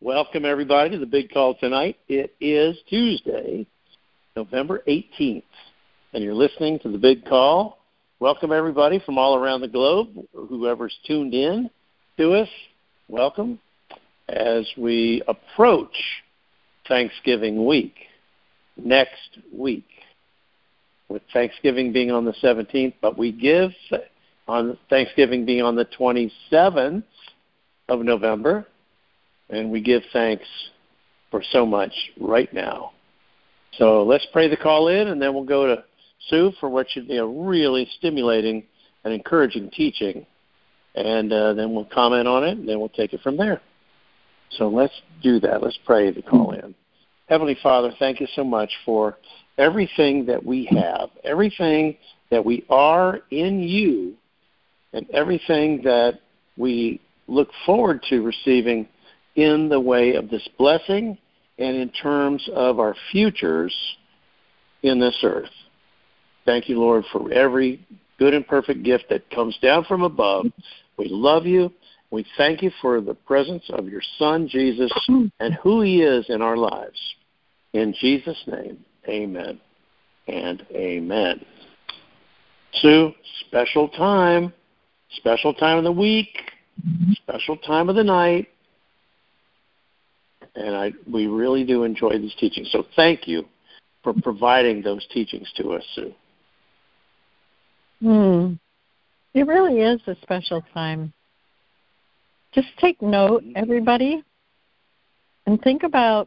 Welcome, everybody, to the big call tonight. It is Tuesday, November 18th, and you're listening to the big call. Welcome, everybody, from all around the globe. Whoever's tuned in to us, welcome. As we approach Thanksgiving week, next week, with Thanksgiving being on the 17th, but we give on Thanksgiving being on the 27th of November, and we give thanks for so much right now. So let's pray the call in, and then we'll go to Sue for what should be a really stimulating and encouraging teaching, and then we'll comment on it, and then we'll take it from there. So let's do that. Let's pray the call in. Heavenly Father, thank you so much for everything that we have, everything that we are in you, and everything that we look forward to receiving in the way of this blessing and in terms of our futures in this earth. Thank you, Lord, for every good and perfect gift that comes down from above. We love you. We thank you for the presence of your Son, Jesus, and who he is in our lives. In Jesus' name, amen and amen. Sue, special time of the week, special time of the night, and we really do enjoy these teachings. So thank you for providing those teachings to us, Sue. It really is a special time. Just take note, everybody, and think about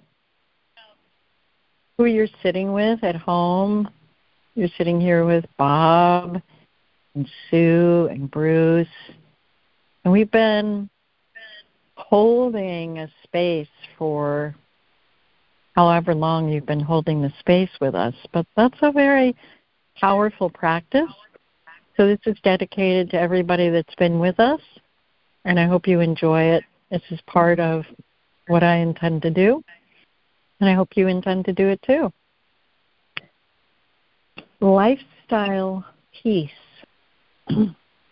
who you're sitting with at home. You're sitting here with Bob and Sue and Bruce, and we've been holding a space for however long you've been holding the space with us, but that's a very powerful practice. So this is dedicated to everybody that's been with us, and I hope you enjoy it. This is part of what I intend to do, and I hope you intend to do it too. Lifestyle peace. If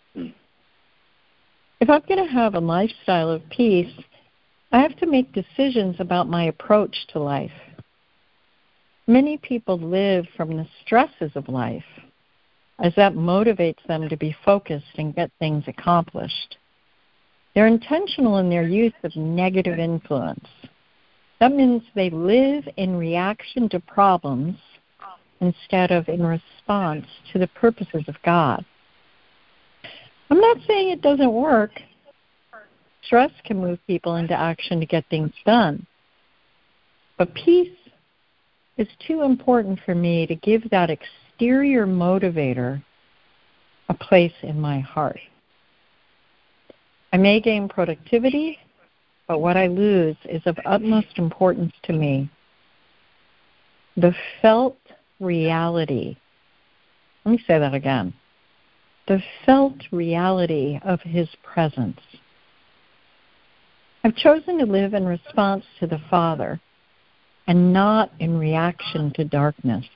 I'm going to have a lifestyle of peace, I have to make decisions about my approach to life. Many people live from the stresses of life, as that motivates them to be focused and get things accomplished. They're intentional in their use of negative influence. That means they live in reaction to problems instead of in response to the purposes of God. I'm not saying it doesn't work. Stress can move people into action to get things done. But peace is too important for me to give that exterior motivator a place in my heart. I may gain productivity, but what I lose is of utmost importance to me. The felt reality. Let me say that again. The felt reality of his presence. I've chosen to live in response to the Father and not in reaction to darkness.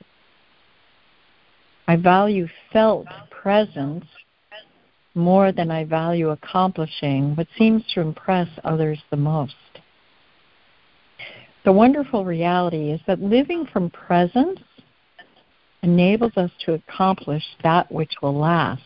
I value felt presence more than I value accomplishing what seems to impress others the most. The wonderful reality is that living from presence enables us to accomplish that which will last.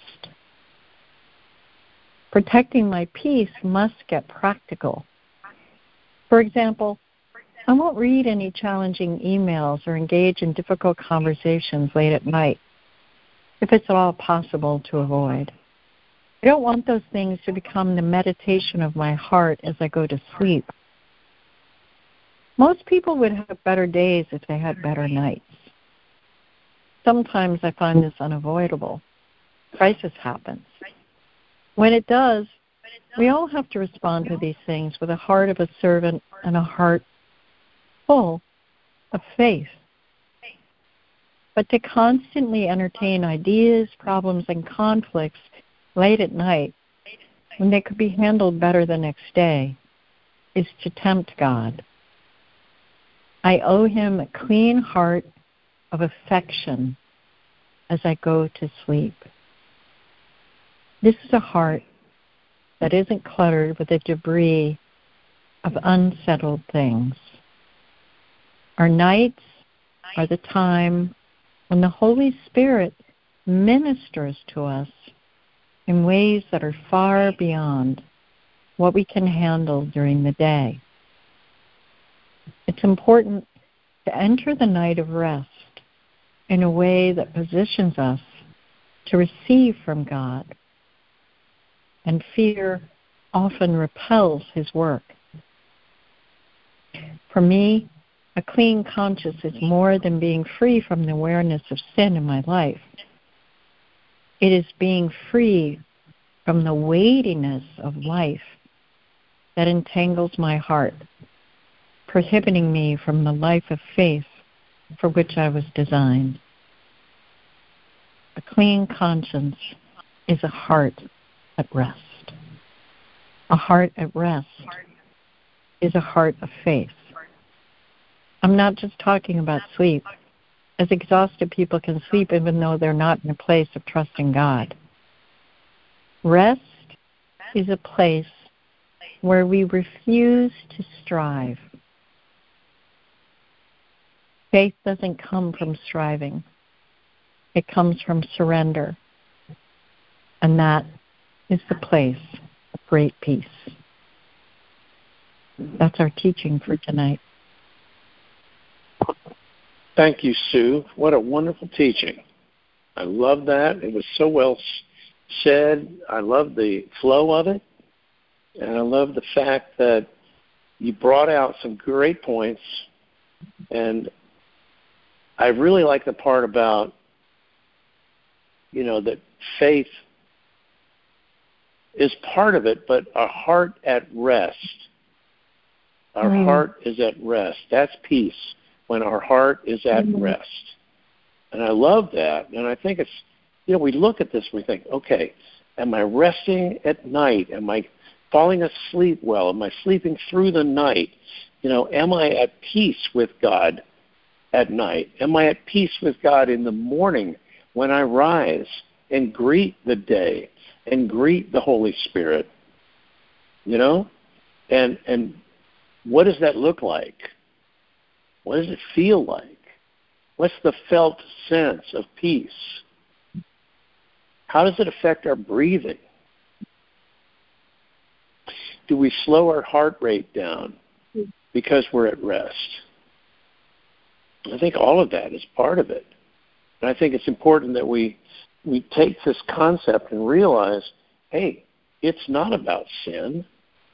Protecting my peace must get practical. For example, I won't read any challenging emails or engage in difficult conversations late at night, if it's at all possible to avoid. I don't want those things to become the meditation of my heart as I go to sleep. Most people would have better days if they had better nights. Sometimes I find this unavoidable. Crisis happens. When it does, we all have to respond to these things with a heart of a servant and a heart full of faith. But to constantly entertain ideas, problems, and conflicts late at night, when they could be handled better the next day, is to tempt God. I owe him a clean heart of affection as I go to sleep. This is a heart that isn't cluttered with the debris of unsettled things. Our nights are the time when the Holy Spirit ministers to us in ways that are far beyond what we can handle during the day. It's important to enter the night of rest in a way that positions us to receive from God, and fear often repels His work. For me, a clean conscience is more than being free from the awareness of sin in my life. It is being free from the weightiness of life that entangles my heart, prohibiting me from the life of faith for which I was designed. A clean conscience is a heart at rest. A heart at rest is a heart of faith. I'm not just talking about sleep, as exhausted people can sleep even though they're not in a place of trusting God. Rest is a place where we refuse to strive. Faith doesn't come from striving. It comes from surrender. And that is the place of great peace. That's our teaching for tonight. Thank you, Sue. What a wonderful teaching. I love that. It was so well said. I love the flow of it. And I love the fact that you brought out some great points. And I really like the part about, that faith is part of it, but a heart at rest. Our heart is at rest. That's peace, when our heart is at rest. And I love that. And I think it's, we look at this and we think, okay, am I resting at night? Am I falling asleep well? Am I sleeping through the night? Am I at peace with God at night? Am I at peace with God in the morning when I rise and greet the day and greet the Holy Spirit? And what does that look like? What does it feel like? What's the felt sense of peace? How does it affect our breathing? Do we slow our heart rate down because we're at rest? I think all of that is part of it. And I think it's important that we take this concept and realize, hey, it's not about sin.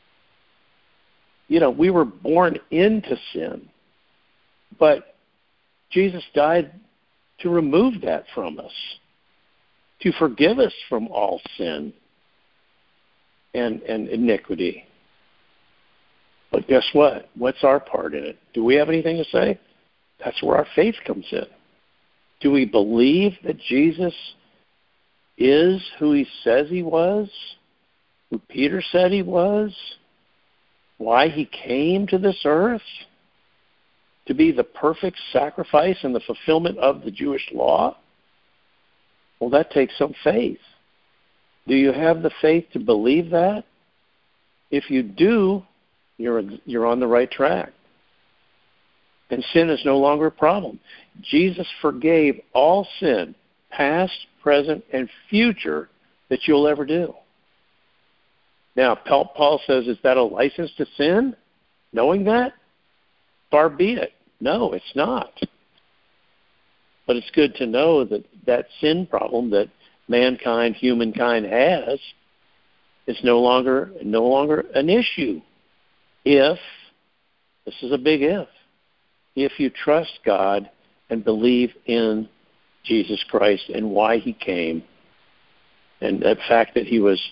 We were born into sin, but Jesus died to remove that from us, to forgive us from all sin and iniquity. But guess what? What's our part in it? Do we have anything to say? That's where our faith comes in. Do we believe that Jesus is who He says He was, who Peter said He was, why He came to this earth? To be the perfect sacrifice and the fulfillment of the Jewish law? Well, that takes some faith. Do you have the faith to believe that? If you do, you're on the right track. And sin is no longer a problem. Jesus forgave all sin, past, present, and future, that you'll ever do. Now, Paul says, is that a license to sin? Knowing that? Far be it. No, it's not. But it's good to know that that sin problem that humankind has, is no longer an issue. If, this is a big if you trust God and believe in Jesus Christ and why He came, and the fact that He was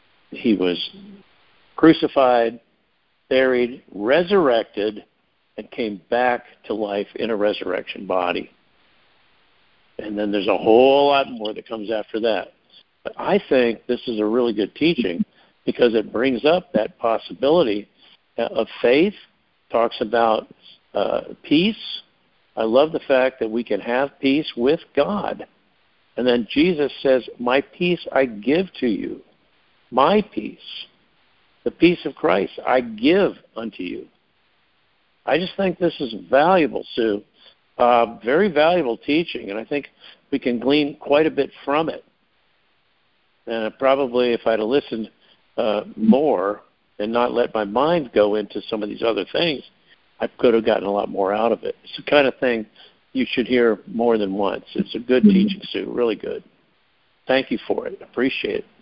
crucified, buried, resurrected, and came back to life in a resurrection body. And then there's a whole lot more that comes after that. But I think this is a really good teaching because it brings up that possibility of faith, talks about peace. I love the fact that we can have peace with God. And then Jesus says, my peace I give to you. My peace. the peace of Christ I give unto you. I just think this is valuable, Sue. Very valuable teaching, and I think we can glean quite a bit from it. And probably if I'd have listened more and not let my mind go into some of these other things, I could have gotten a lot more out of it. It's the kind of thing you should hear more than once. It's a good teaching, Sue, really good. Thank you for it. Appreciate it.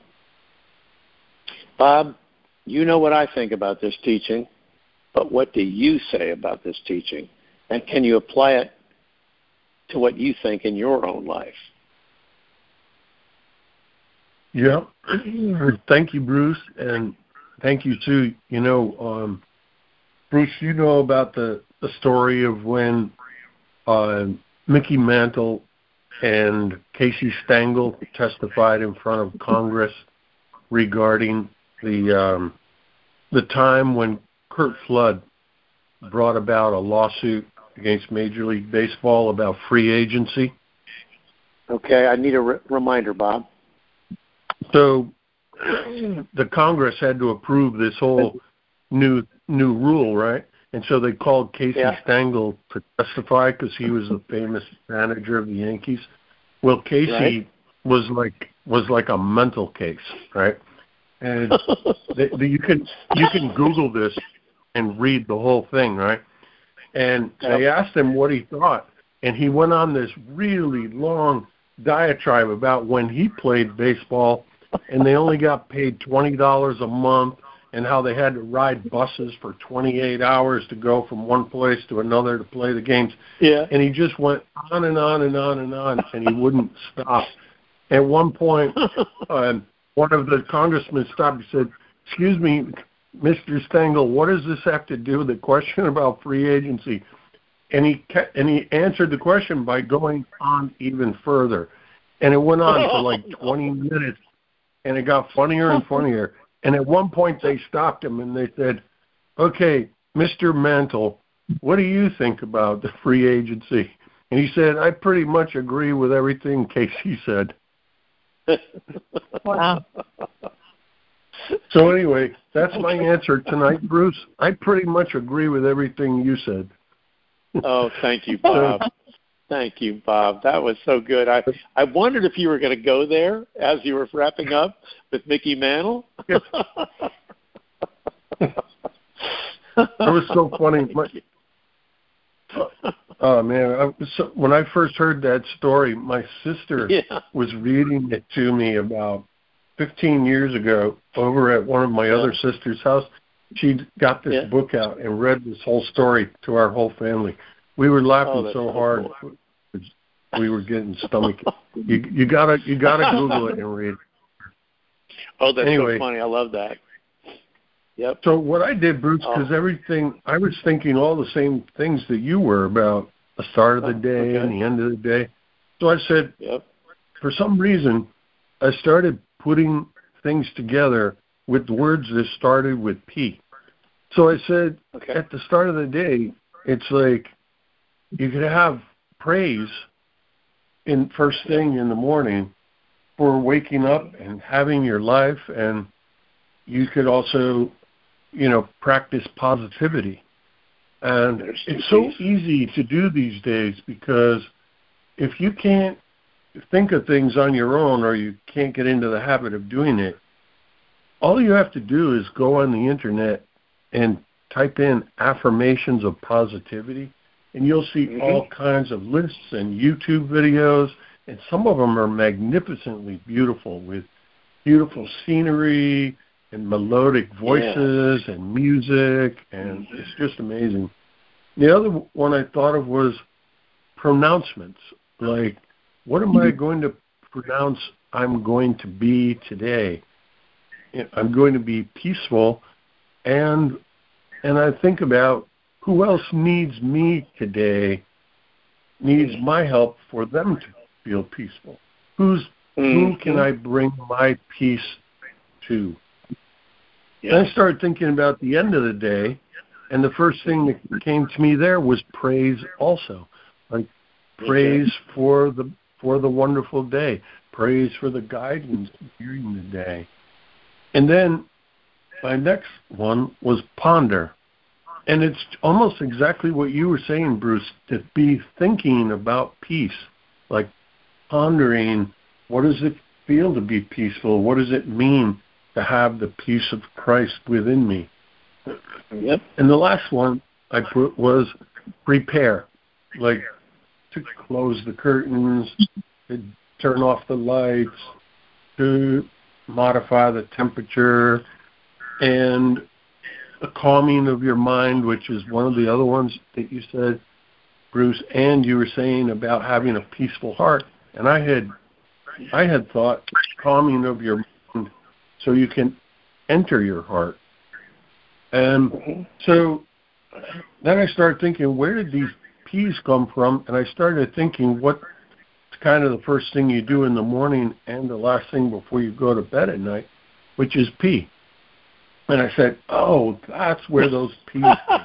Bob, you know what I think about this teaching, but what do you say about this teaching? And can you apply it to what you think in your own life? Yeah. Thank you, Bruce, and thank you, Sue. You know, Bruce, you know about the story of when Mickey Mantle and Casey Stengel testified in front of Congress regarding the time when Curt Flood brought about a lawsuit against Major League Baseball about free agency. Okay, I need a reminder, Bob. So the Congress had to approve this whole new rule, right? And so they called Casey Stengel to testify because he was the famous manager of the Yankees. Well, Casey was like a mental case, right? And you can Google this and read the whole thing, right? And they asked him what he thought, and he went on this really long diatribe about when he played baseball, and they only got paid $20 a month, and how they had to ride buses for 28 hours to go from one place to another to play the games. Yeah. And he just went on and on and on and on, and he wouldn't stop. At one point, one of the congressmen stopped and said, "Excuse me, Mr. Stengel, what does this have to do with the question about free agency?" And he answered the question by going on even further. And it went on for like 20 minutes, and it got funnier and funnier. And at one point they stopped him and they said, "Okay, Mr. Mantle, what do you think about the free agency?" And he said, "I pretty much agree with everything Casey said." Wow. So anyway, that's my answer tonight, Bruce. I pretty much agree with everything you said. Oh, thank you, Bob. Thank you, Bob. That was so good. I wondered if you were going to go there as you were wrapping up with Mickey Mantle. It was so funny. Oh, man. When I first heard that story, my sister was reading it to me about 15 years ago over at one of my other sister's house. She got this book out and read this whole story to our whole family. We were laughing so hard. Cool. We were getting stomach. You gotta Google it and read. Oh, that's so funny. I love that. Yep. So what I did, Bruce, because everything, I was thinking all the same things that you were about the start of the day and the end of the day. So I said, for some reason, I started putting things together with words that started with P. So I said, at the start of the day, it's like you could have praise in first thing in the morning for waking up and having your life, and you could also, practice positivity. And it's so easy to do these days because if you can't think of things on your own or you can't get into the habit of doing it, all you have to do is go on the internet and type in affirmations of positivity, and you'll see all kinds of lists and YouTube videos, and some of them are magnificently beautiful with beautiful scenery and melodic voices and music, and it's just amazing. The other one I thought of was pronouncements, like, what am I going to pronounce I'm going to be today? I'm going to be peaceful, and I think about who else needs me today, needs my help for them to feel peaceful. Who can I bring my peace to? Yeah. And I started thinking about the end of the day, and the first thing that came to me there was praise also. Like praise for the wonderful day, praise for the guidance during the day. And then my next one was ponder. And it's almost exactly what you were saying, Bruce, to be thinking about peace, like pondering, what does it feel to be peaceful? What does it mean to have the peace of Christ within me? Yep. And the last one I put was prepare, like to close the curtains, to turn off the lights, to modify the temperature, and the calming of your mind, which is one of the other ones that you said, Bruce, and you were saying about having a peaceful heart. And I had thought calming of your mind so you can enter your heart. And so then I started thinking, where did these P's come from? And I started thinking, what's kind of the first thing you do in the morning and the last thing before you go to bed at night, which is P. And I said, oh, that's where those P's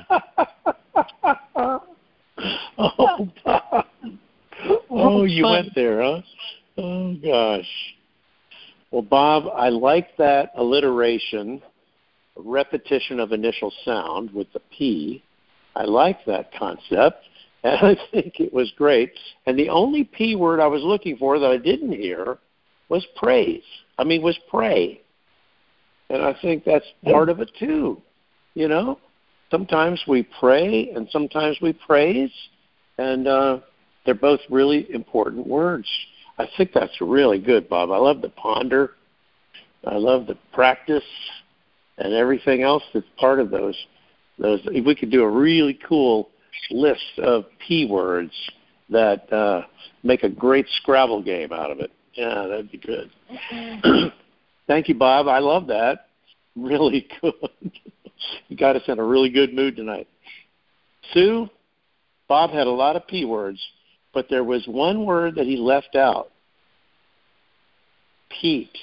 come. Oh, Bob. Oh, you went there, huh? Oh, gosh. Well, Bob, I like that alliteration, repetition of initial sound with the P. I like that concept, and I think it was great. And the only P word I was looking for that I didn't hear was praise. Was pray. And I think that's part of it, too. You know, sometimes we pray and sometimes we praise, and they're both really important words. I think that's really good, Bob. I love the ponder. I love the practice and everything else that's part of those. If we could do a really cool list of P words that make a great Scrabble game out of it. Yeah, that'd be good. Thank you, Bob. I love that. Really good. You got us in a really good mood tonight. Sue, Bob had a lot of P words, but there was one word that he left out. Peeps.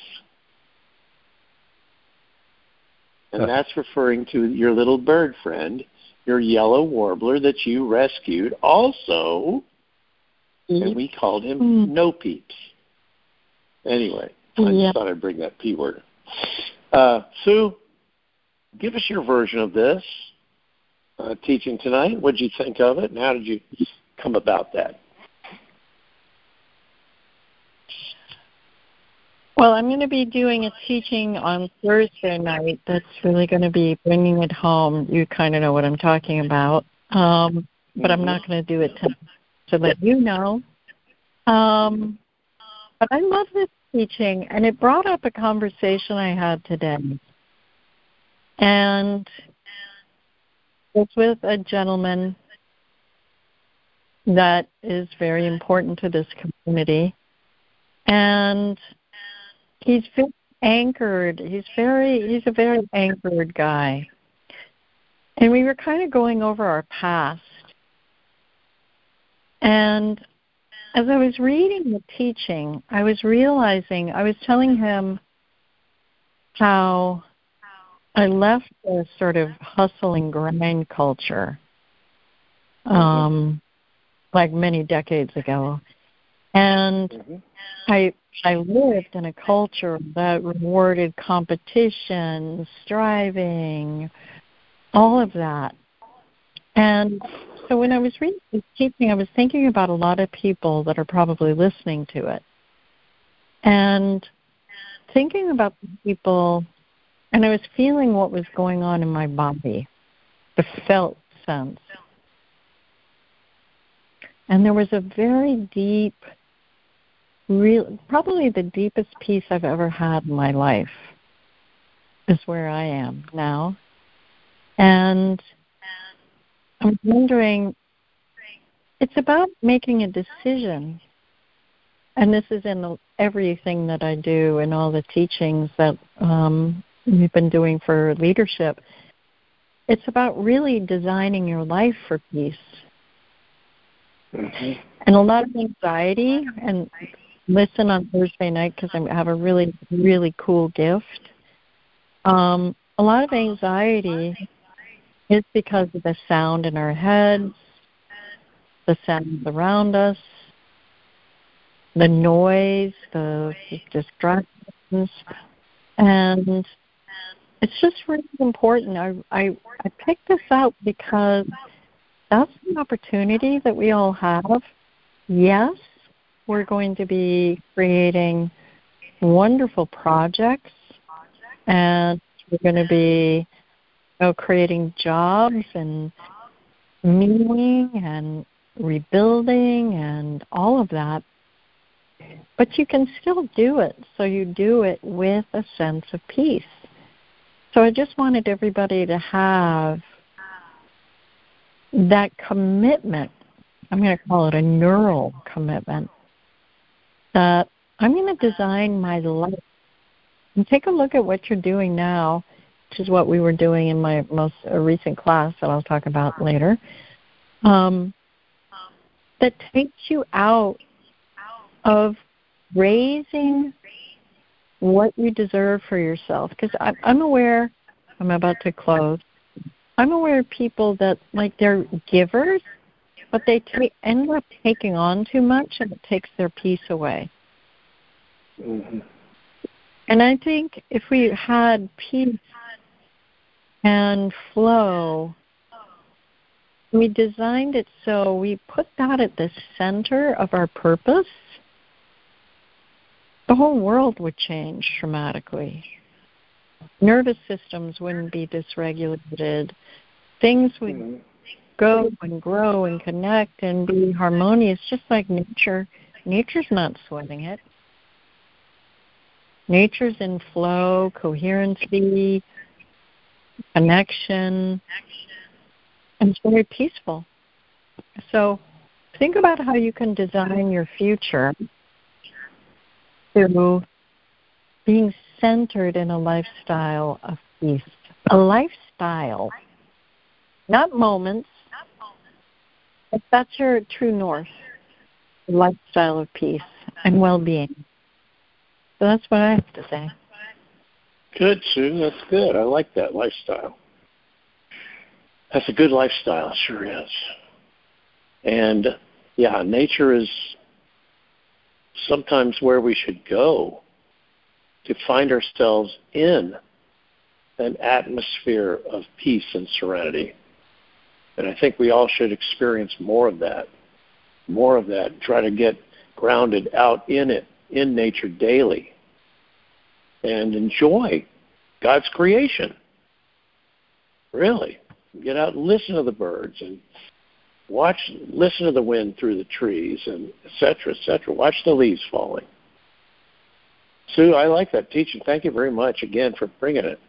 And that's referring to your little bird friend, your yellow warbler that you rescued also, and we called him No Peeps. Anyway, I just thought I'd bring that P word. Sue, give us your version of this teaching tonight. What did you think of it, and how did you come about that? Well, I'm going to be doing a teaching on Thursday night that's really going to be bringing it home. You kind of know what I'm talking about, but I'm not going to do it to let you know. But I love this teaching, and it brought up a conversation I had today. And it's with a gentleman that is very important to this community. And he's very anchored. He's a very anchored guy. And we were kind of going over our past. And as I was reading the teaching, I was realizing, I was telling him how I left the sort of hustle and grind culture like many decades ago. And I lived in a culture that rewarded competition, striving, all of that. And so when I was reading this teaching, I was thinking about a lot of people that are probably listening to it. And thinking about the people, and I was feeling what was going on in my body, the felt sense. And there was a very deep, probably the deepest peace I've ever had in my life is where I am now. And I'm wondering, it's about making a decision. And this is in everything that I do and all the teachings that we've been doing for leadership. It's about really designing your life for peace. And a lot of anxiety, and listen on Thursday night because I have a really, really cool gift. A lot of anxiety is because of the sound in our heads, the sounds around us, the noise, the distractions. And it's just really important. I picked this out because that's an opportunity that we all have. Yes, we're going to be creating wonderful projects, and we're going to be creating jobs and meaning and rebuilding and all of that. But you can still do it, so you do it with a sense of peace. So I just wanted everybody to have that commitment. I'm going to call it a neural commitment, that I'm going to design my life. And take a look at what you're doing now, which is what we were doing in my most recent class that I'll talk about later, that takes you out of raising what you deserve for yourself. Because I'm aware, I'm about to close, I'm aware of people that, like, they're givers, but they end up taking on too much, and it takes their peace away. Mm-hmm. And I think if we had peace and flow, we designed it so we put that at the center of our purpose, the whole world would change dramatically. Nervous systems wouldn't be dysregulated. Things would go and grow and connect and be harmonious, just like nature. Nature's not sweating it. Nature's in flow, coherency, connection, and it's very peaceful. So think about how you can design your future through being centered in a lifestyle of peace. A lifestyle, not moments, but that's your true north, a lifestyle of peace and well-being. So that's what I have to say. Good, Sue. That's good. I like that lifestyle. That's a good lifestyle. It sure is. And, yeah, nature is sometimes where we should go to find ourselves in an atmosphere of peace and serenity. And I think we all should experience more of that. Try to get grounded out in it, in nature daily, and enjoy God's creation. Really. Get out and listen to the birds and listen to the wind through the trees, and et cetera, et cetera. Watch the leaves falling. Sue, I like that teaching. Thank you very much again for bringing it.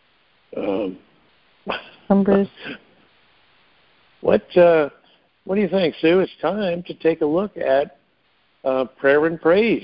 Bruce. What do you think, Sue? It's time to take a look at prayer and praise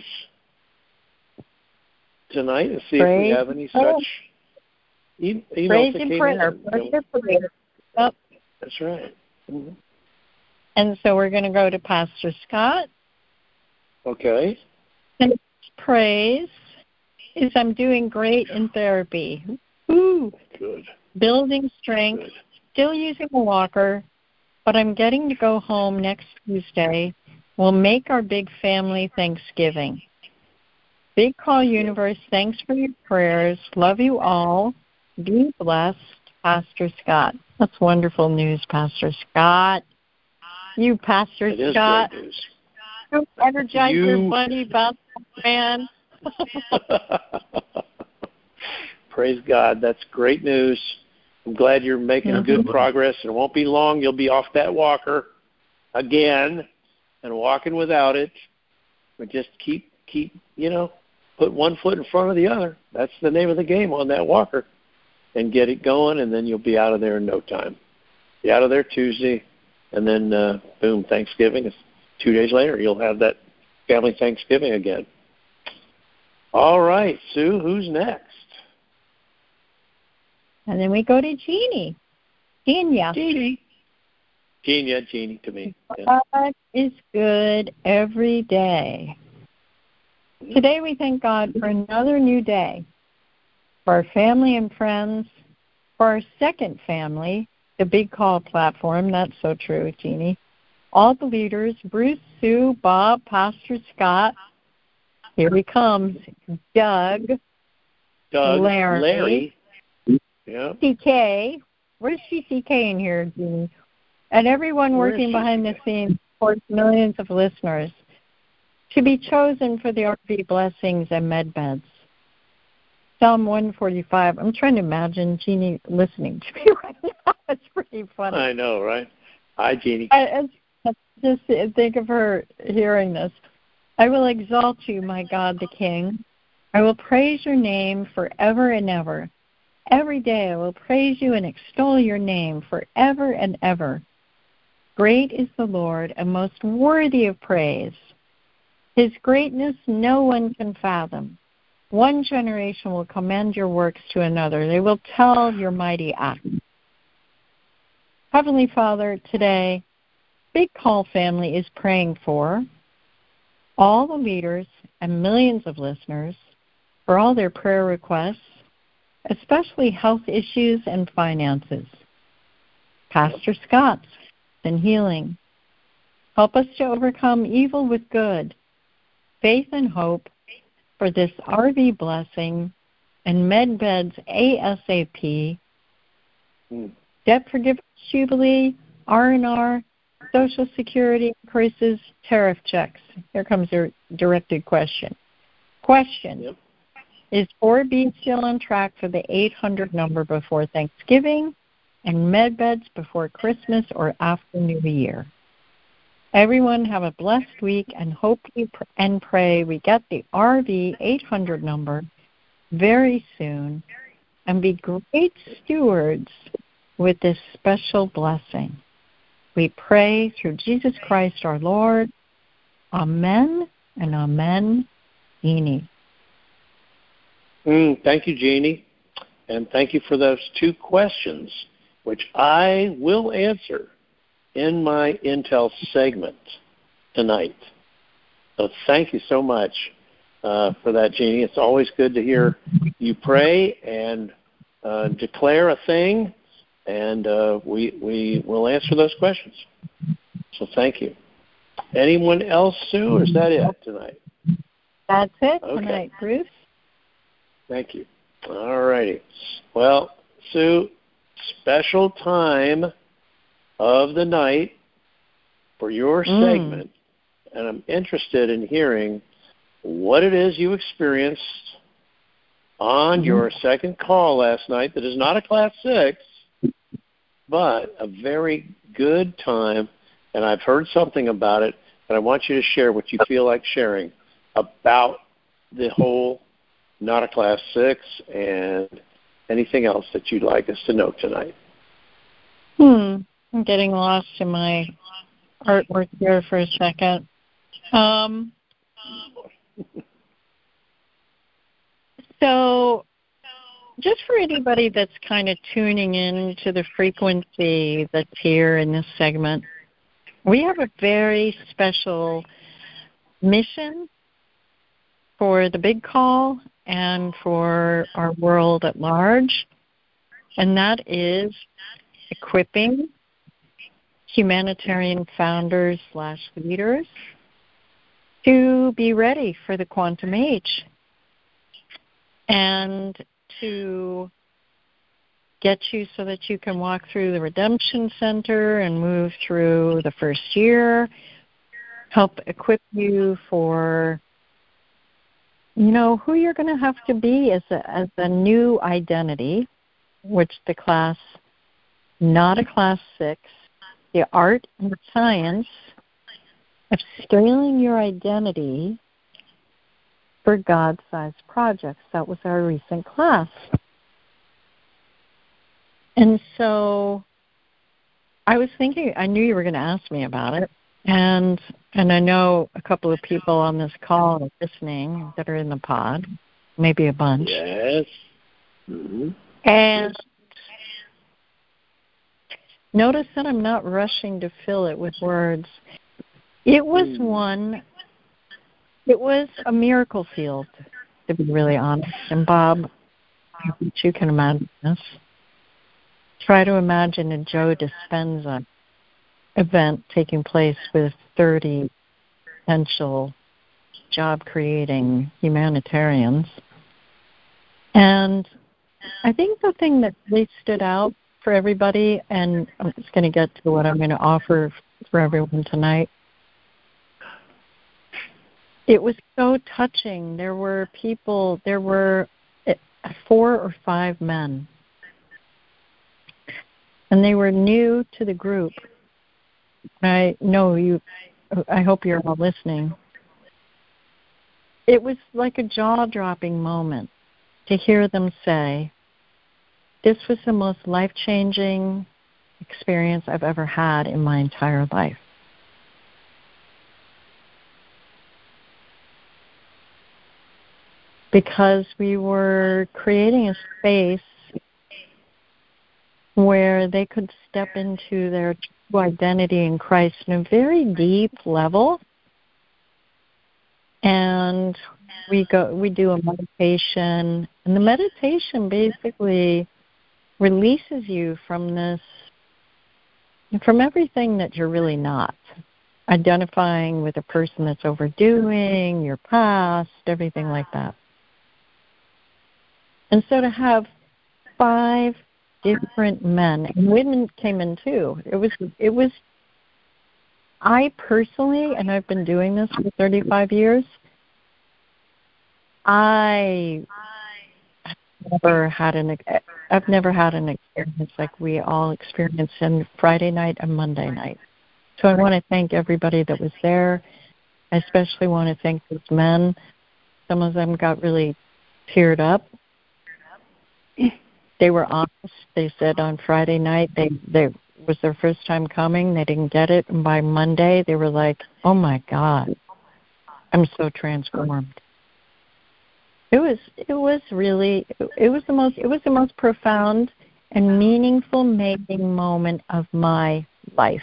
tonight and see if we have any such emails praise that and came prayer. in. Praise and prayer. Yep. That's right. Mm-hmm. And so we're going to go to Pastor Scott. Okay. And praise is I'm doing great in therapy. Ooh. Good. Building strength. Good. Still using a walker, but I'm getting to go home next Tuesday. We'll make our big family Thanksgiving. Big Call Universe, thanks for your prayers. Love you all. Be blessed, Pastor Scott. That's wonderful news, Pastor Scott. You, Pastor it Scott. Is great news. You energize your buddy about that man. Praise God. That's great news. I'm glad you're making good progress. It won't be long. You'll be off that walker again and walking without it. But just keep, put one foot in front of the other. That's the name of the game on that walker. And get it going, and then you'll be out of there in no time. Be out of there Tuesday, and then, boom, Thanksgiving. 2 days later, you'll have that family Thanksgiving again. All right, Sue, who's next? And then we go to Jeannie. Jeannie to me. Yeah. God is good every day. Today we thank God for another new day, for our family and friends, for our second family, the Big Call platform. That's so true, Jeannie. All the leaders, Bruce, Sue, Bob, Pastor Scott. Here he comes, Doug, Larry, Yep. CK. Where's CK in here, Jeannie? And everyone working behind the scenes for millions of listeners to be chosen for the RV blessings and med beds. Psalm 145. I'm trying to imagine Jeannie listening to me right now. It's pretty funny. I know, right? Hi, Jeannie. I just think of her hearing this. I will exalt you, my God the King. I will praise your name forever and ever. Every day I will praise you and extol your name forever and ever. Great is the Lord and most worthy of praise. His greatness no one can fathom. One generation will commend your works to another. They will tell your mighty acts. Heavenly Father, today, Big Call family is praying for all the leaders and millions of listeners for all their prayer requests, especially health issues and finances. Pastor Scott's and healing. Help us to overcome evil with good, faith and hope for this RV blessing and MedBeds ASAP, debt forgiveness jubilee, R&R, Social Security increases, tariff checks. Here comes your directed question. Question. Is 4B still on track for the 800 number before Thanksgiving and MedBeds before Christmas or after New Year? Everyone have a blessed week and hope and pray we get the RV 800 number very soon and be great stewards with this special blessing. We pray through Jesus Christ our Lord. Amen and amen. Jeannie. Thank you, Jeannie. And thank you for those two questions, which I will answer in my Intel segment tonight. So thank you so much for that, Jeannie. It's always good to hear you pray and declare a thing, and we will answer those questions. So thank you. Anyone else, Sue, or is that it tonight? That's it tonight, Bruce. Thank you. All righty. Well, Sue, special time of the night for your segment, and I'm interested in hearing what it is you experienced on your second call last night that is not a Class 6, but a very good time, and I've heard something about it, and I want you to share what you feel like sharing about the whole not a Class 6 and anything else that you'd like us to know tonight. I'm getting lost in my artwork here for a second. So just for anybody that's kind of tuning in to the frequency that's here in this segment, we have a very special mission for the Big Call and for our world at large, and that is equipping humanitarian founders / leaders to be ready for the quantum age and to get you so that you can walk through the Redemption Center and move through the first year, help equip you for who you're going to have to be as a new identity, which the class, not a Class 6, the art and the science of scaling your identity for God-sized projects. That was our recent class. And so I was thinking, I knew you were going to ask me about it, and I know a couple of people on this call are listening that are in the pod, maybe a bunch. Yes. Mm-hmm. And notice that I'm not rushing to fill it with words. It was a miracle field, to be really honest. And Bob, you can imagine this. Try to imagine a Joe Dispenza event taking place with 30 potential job-creating humanitarians. And I think the thing that really stood out for everybody, and I'm just going to get to what I'm going to offer for everyone tonight, it was so touching. There were 4 or 5 men, and they were new to the group. I hope you're all listening. It was like a jaw-dropping moment to hear them say, this was the most life-changing experience I've ever had in my entire life. Because we were creating a space where they could step into their true identity in Christ in a very deep level. And we do a meditation, and the meditation basically releases you from everything that you're really not. Identifying with a person that's overdoing, your past, everything like that. And so to have 5 different men, and women came in too. It was I personally, and I've been doing this for 35 years, I've never had an experience like we all experienced on Friday night and Monday night. So I want to thank everybody that was there. I especially want to thank those men. Some of them got really teared up. They were honest. They said on Friday night they was their first time coming. They didn't get it, and by Monday they were like, "Oh my God, I'm so transformed." It was the most profound and meaningful making moment of my life.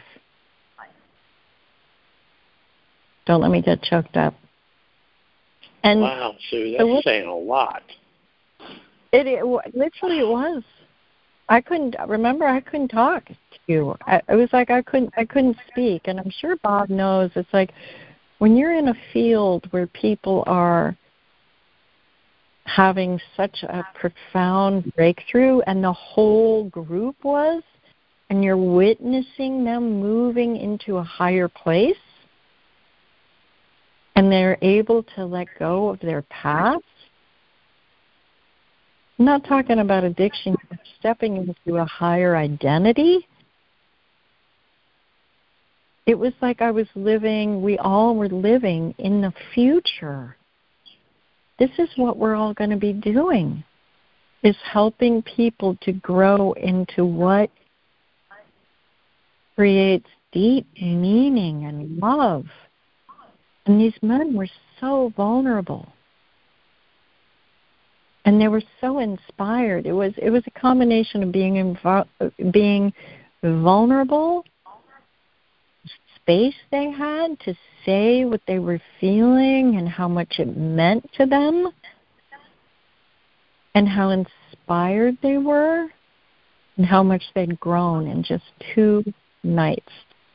Don't let me get choked up. And wow, Sue, that's saying a lot. It literally it was. I couldn't talk to you. It was like I couldn't speak, and I'm sure Bob knows. It's like when you're in a field where people are having such a profound breakthrough, and the whole group was, and you're witnessing them moving into a higher place, and they're able to let go of their past. I'm not talking about addiction, but stepping into a higher identity. It was like we all were living in the future. This is what we're all going to be doing, is helping people to grow into what creates deep meaning and love. And these men were so vulnerable. And they were so inspired. It was a combination of being vulnerable, space they had to say what they were feeling and how much it meant to them, and how inspired they were, and how much they'd grown in just 2 nights.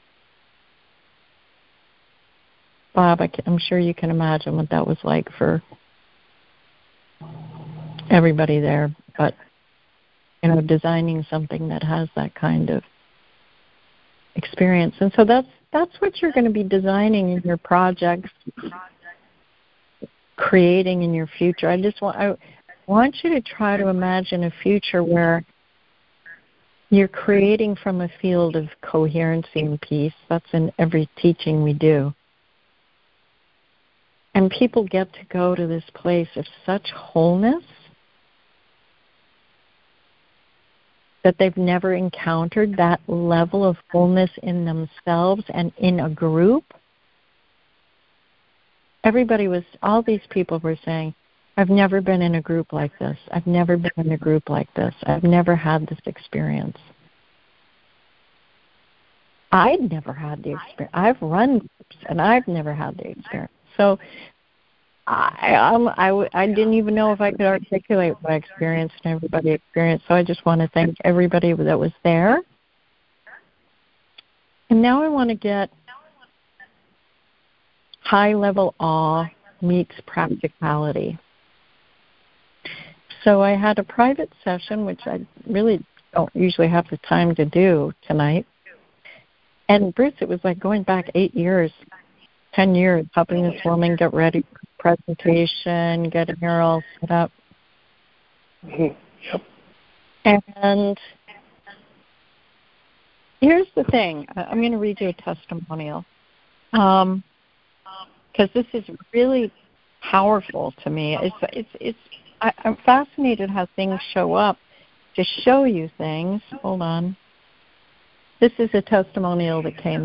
Bob, I'm sure you can imagine what that was like for everybody there, but designing something that has that kind of experience. And so that's what you're going to be designing in your projects, creating in your future. I want you to try to imagine a future where you're creating from a field of coherency and peace. That's in every teaching we do. And people get to go to this place of such wholeness that they've never encountered that level of wholeness in themselves and in a group. All these people were saying, I've never been in a group like this. I've never been in a group like this. I've never had this experience. I'd never had the experience. I've run groups, and I've never had the experience. So I didn't even know if I could articulate what I experienced and everybody experienced. So I just want to thank everybody that was there. And now I want to get high-level awe meets practicality. So I had a private session, which I really don't usually have the time to do tonight. And Bruce, it was like going back 8 years, 10 years, helping this woman get ready for the presentation, getting her all set up. Yep. And here's the thing. I'm going to read you a testimonial because this is really powerful to me. I'm fascinated how things show up to show you things. Hold on. This is a testimonial that came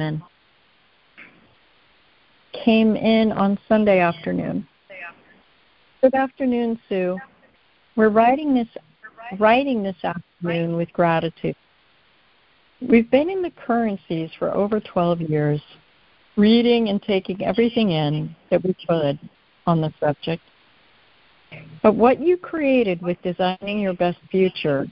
in on Sunday afternoon. Good afternoon, Sue. We're writing this afternoon with gratitude. We've been in the currencies for over 12 years, reading and taking everything in that we could on the subject. But what you created with Designing Your Best Future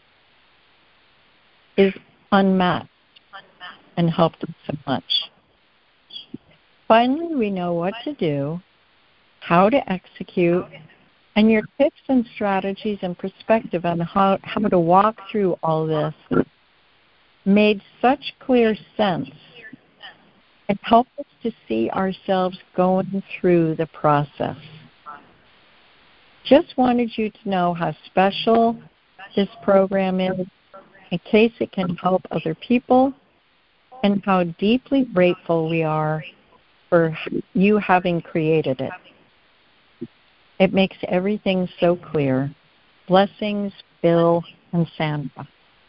is unmatched and helped us so much. Finally, we know what to do, how to execute, and your tips and strategies and perspective on how to walk through all this made such clear sense and helped us to see ourselves going through the process. Just wanted you to know how special this program is in case it can help other people, and how deeply grateful we are for you having created it. It makes everything so clear. Blessings, Bill and Sandra.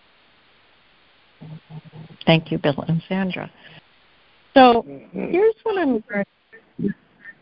Thank you, Bill and Sandra. So here's what I'm learning.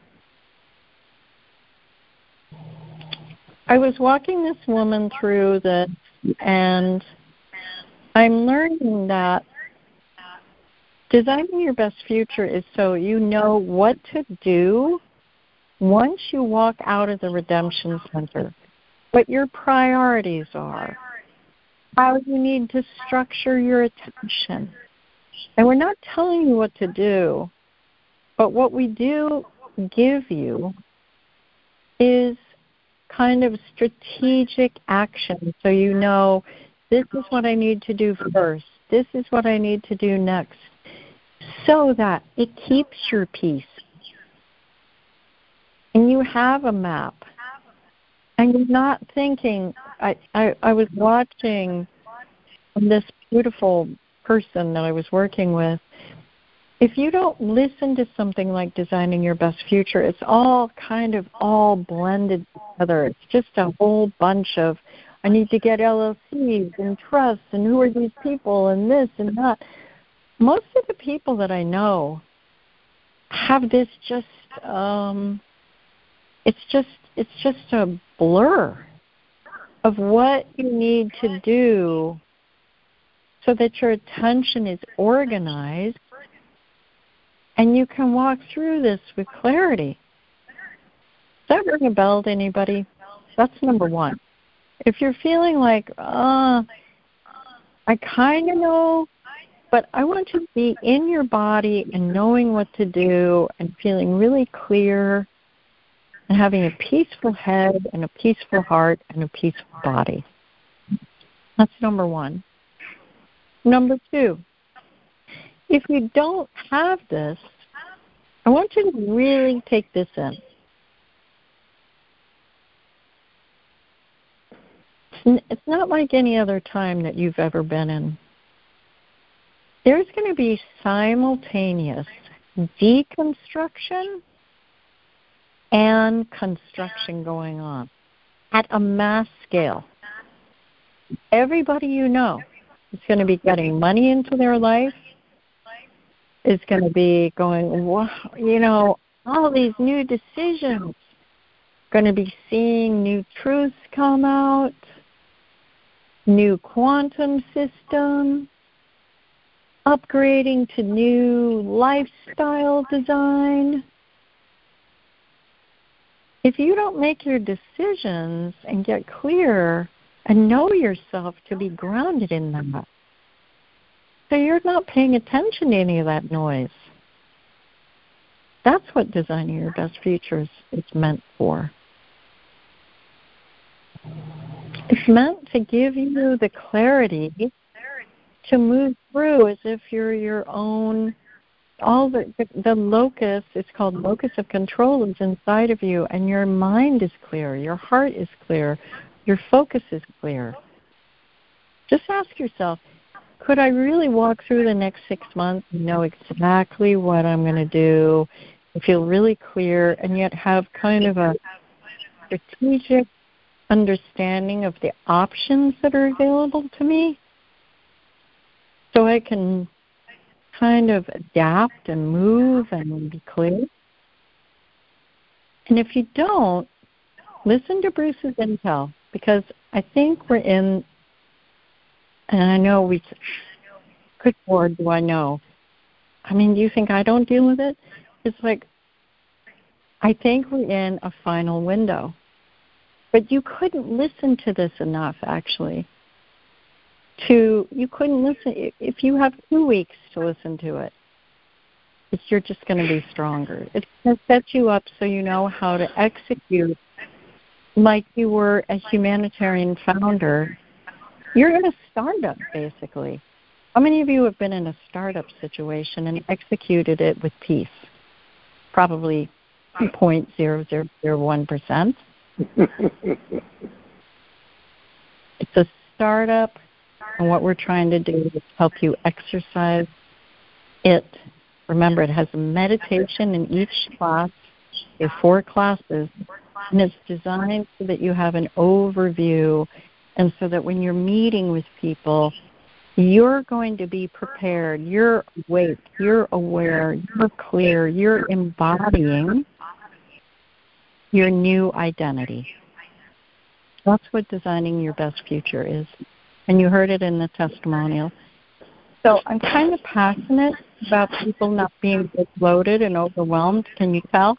I was walking this woman through this, and I'm learning that Designing Your Best Future is so you know what to do once you walk out of the Redemption Center, what your priorities are, how you need to structure your attention. And we're not telling you what to do, but what we do give you is kind of strategic action, so you know this is what I need to do first, this is what I need to do next, so that it keeps your peace. And you have a map. And you're not thinking, I was watching this beautiful person that I was working with. If you don't listen to something like Designing Your Best Future, it's all blended together. It's just a whole bunch of, I need to get LLCs and trusts, and who are these people, and this and that. Most of the people that I know have this it's just a blur of what you need to do so that your attention is organized and you can walk through this with clarity. Does that ring a bell to anybody? That's number one. If you're feeling like, I kind of know, but I want to be in your body and knowing what to do and feeling really clear and having a peaceful head and a peaceful heart and a peaceful body. That's number one. Number two, if you don't have this, I want you to really take this in. It's not like any other time that you've ever been in. There's going to be simultaneous deconstruction and construction going on at a mass scale. Everybody you know is going to be getting money into their life, is going to be going, wow, all these new decisions, going to be seeing new truths come out, new quantum system, upgrading to new lifestyle design. If you don't make your decisions and get clear and know yourself to be grounded in that, so you're not paying attention to any of that noise. That's what Designing Your Best Future is meant for. It's meant to give you the clarity to move through as if you're your own. All the locus, it's called locus of control, is inside of you, and your mind is clear, your heart is clear, your focus is clear. Just ask yourself, could I really walk through the next 6 months and know exactly what I'm going to do, feel really clear, and yet have kind of a strategic understanding of the options that are available to me, so I can kind of adapt and move and be clear? And if you don't, listen to Bruce's intel, because I think we're in, and I know good Lord, do I know. I mean, do you think I don't deal with it? It's like, I think we're in a final window. But you couldn't listen to this enough, actually. You couldn't listen. If you have 2 weeks to listen to it, you're just going to be stronger. It's going to set you up so you know how to execute like you were a humanitarian founder. You're in a startup, basically. How many of you have been in a startup situation and executed it with peace? Probably 0.0001%. It's a startup, and what we're trying to do is help you exercise it. Remember, it has a meditation in each class. There are 4 classes, and it's designed so that you have an overview, and so that when you're meeting with people, you're going to be prepared. You're awake. You're aware. You're clear. You're embodying your new identity. That's what designing your best future is. And you heard it in the testimonial. So I'm kind of passionate about people not being bloated and overwhelmed. Can you tell?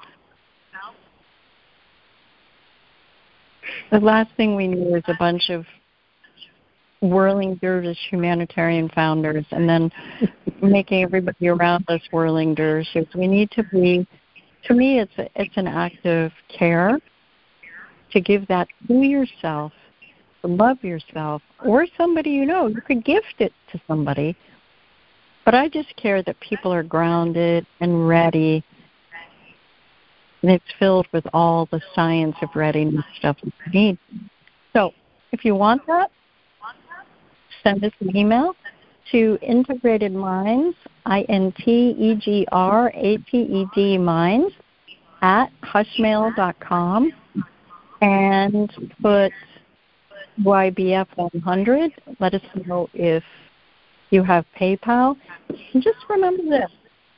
The last thing we need is a bunch of whirling dervish humanitarian founders and then making everybody around us whirling dervishes. We need to be, to me, it's an act of care to give that to yourself, to love yourself, or somebody you know. You could gift it to somebody. But I just care that people are grounded and ready, and it's filled with all the science of readiness stuff that you need. So if you want that, send us an email to Integrated Minds, INTEGRATED Minds, @hushmail.com, and put YBF100. Let us know if you have PayPal. And just remember this.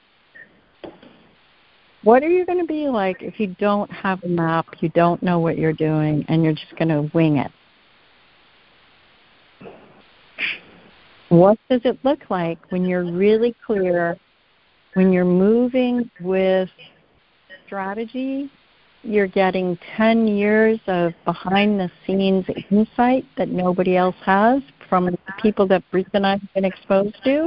What are you going to be like if you don't have a map, you don't know what you're doing, and you're just going to wing it? What does it look like when you're really clear, when you're moving with strategy? You're getting 10 years of behind-the-scenes insight that nobody else has from the people that Bruce and I have been exposed to.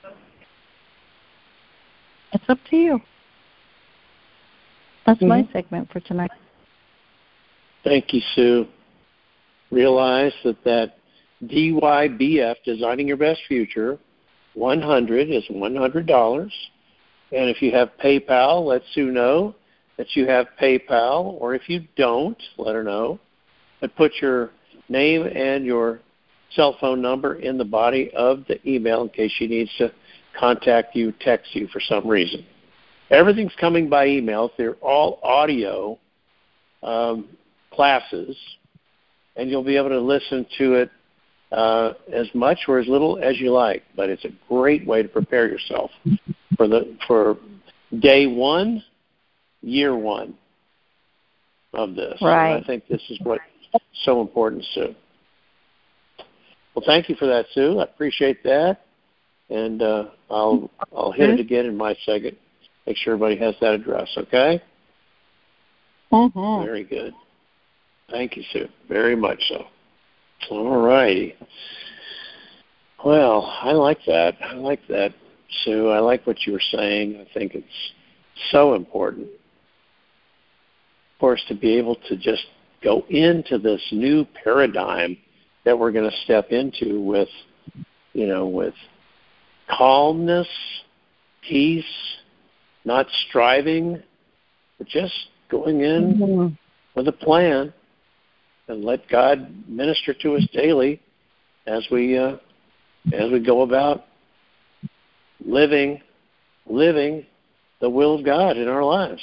It's up to you. That's my segment for tonight. Thank you, Sue. Realize that DYBF, Designing Your Best Future, 100 is $100. And if you have PayPal, let Sue know that you have PayPal, or if you don't, let her know. But put your name and your cell phone number in the body of the email in case she needs to contact you, text you for some reason. Everything's coming by email. They're all audio classes, and you'll be able to listen to it as much or as little as you like. But it's a great way to prepare yourself for day 1, year 1 of this. Right. And I think this is what's so important, Sue. Well, thank you for that, Sue. I appreciate that. And I'll hit it again in my second. Make sure everybody has that address, okay? Mm-hmm. Very good. Thank you, Sue. Very much so. All righty. Well, I like that. Sue. I like what you were saying. I think it's so important for us to be able to just go into this new paradigm that we're going to step into with, with calmness, peace, not striving, but just going in with a plan and let God minister to us daily as we go about living the will of God in our lives.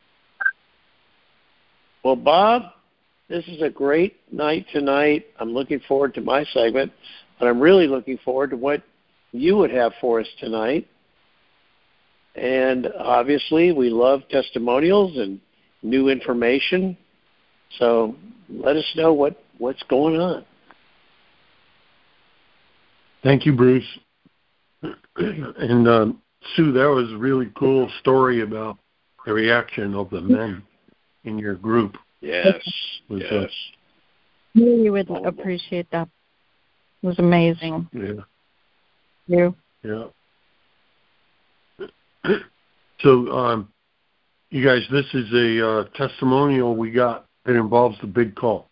Well, Bob, this is a great night tonight. I'm looking forward to my segment, but I'm really looking forward to what you would have for us tonight. And obviously, we love testimonials and new information. So let us know what's going on. Thank you, Bruce. And Sue, that was a really cool story about the reaction of the men in your group. Yes, yes. Really would appreciate that. It was amazing. Yeah. Yeah. So, you guys, this is a testimonial we got that involves the big call.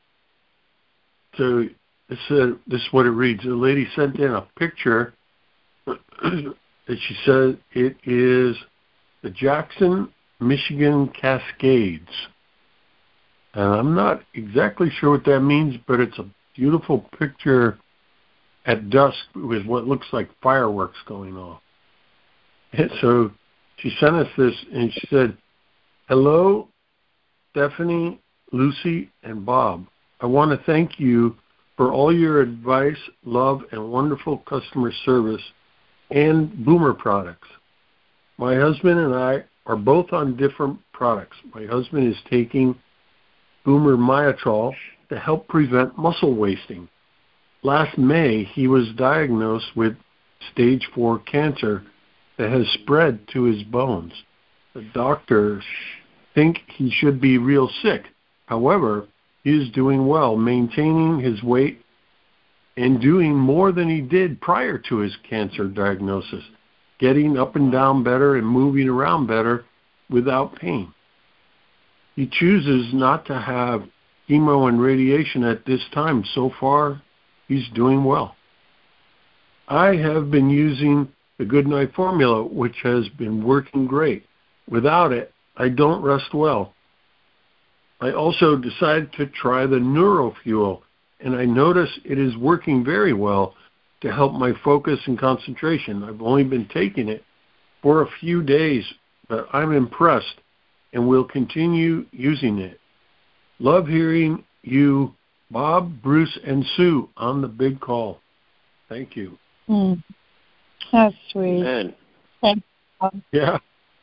So this is what it reads. The lady sent in a picture that she said it is the Jackson, Michigan Cascades. And I'm not exactly sure what that means, but it's a beautiful picture at dusk with what looks like fireworks going off. And so she sent us this, and she said, "Hello, Stephanie, Lucy, and Bob. I want to thank you for all your advice, love, and wonderful customer service and Boomer products. My husband and I are both on different products. My husband is taking Boomer Myotrol to help prevent muscle wasting. Last May, he was diagnosed with stage 4 cancer that has spread to his bones. The doctors think he should be real sick. However, he is doing well, maintaining his weight and doing more than he did prior to his cancer diagnosis, getting up and down better and moving around better without pain. He chooses not to have chemo and radiation at this time. So far, he's doing well. I have been using the Goodnight formula, which has been working great. Without it, I don't rest well. I also decided to try the NeuroFuel, and I notice it is working very well to help my focus and concentration. I've only been taking it for a few days, but I'm impressed and will continue using it. Love hearing you, Bob, Bruce, and Sue on the big call. Thank you." That's sweet. Amen. Thanks, Bob. Yeah.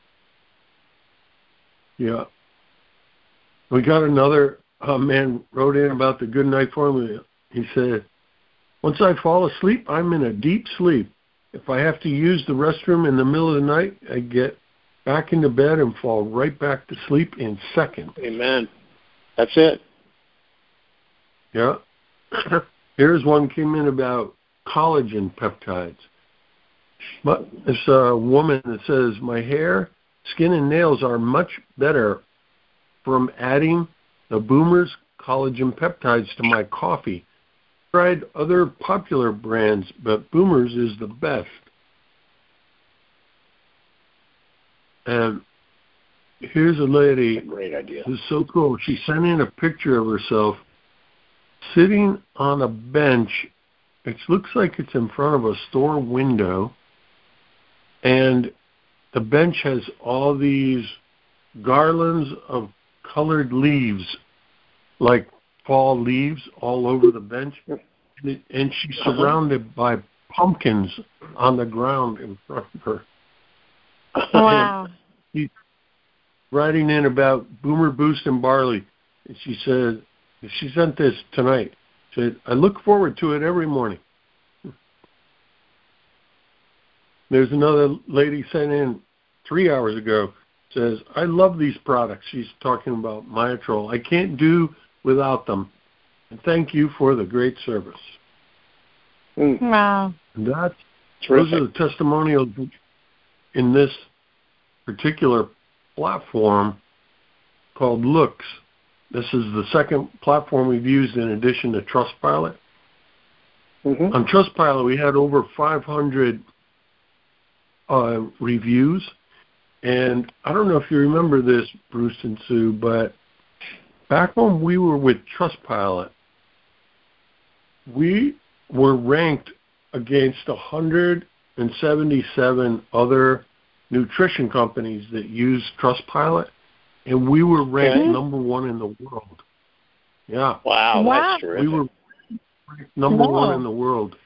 Yeah. We got another man wrote in about the Goodnight formula. He said, "Once I fall asleep, I'm in a deep sleep. If I have to use the restroom in the middle of the night, I get back into bed and fall right back to sleep in seconds." Amen. That's it. Yeah. Here's one came in about collagen peptides. But it's a woman that says, "My hair, skin, and nails are much better from adding the Boomer's collagen peptides to my coffee. Tried other popular brands, but Boomer's is the best." And here's a lady. That's a great idea. Who's so cool. She sent in a picture of herself sitting on a bench. It looks like it's in front of a store window. And the bench has all these garlands of colored leaves, like fall leaves, all over the bench. And she's surrounded by pumpkins on the ground in front of her. Wow. She's writing in about Boomer Boost and barley. And she said, she sent this tonight. She said, "I look forward to it every morning." There's another lady sent in 3 hours ago, says, "I love these products." She's talking about Myotrol. "I can't do without them. And thank you for the great service." Wow. And those are the testimonials in this particular platform called Looks. This is the second platform we've used in addition to Trustpilot. on Trustpilot, we had over 500 reviews. And I don't know if you remember this, Bruce and Sue, but back when we were with Trustpilot, we were ranked against 177 other nutrition companies that use Trustpilot, and we were ranked number one in the world. Yeah. Wow, that's terrific. We were ranked number one in the world.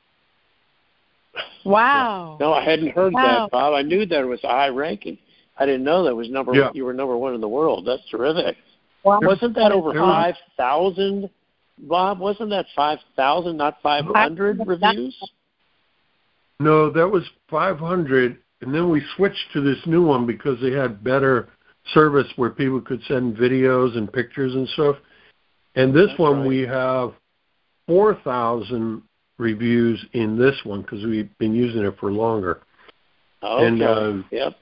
Wow. No, I hadn't heard that, Bob. I knew there was a high ranking. I didn't know that was number one. You were number one in the world. That's terrific. Wow. Wasn't that over 5,000, Bob? Wasn't that 5,000, not 500 reviews? No, that was 500, and then we switched to this new one because they had better service where people could send videos and pictures and stuff. And this one we have 4,000 reviews in this one because we've been using it for longer. Okay. And,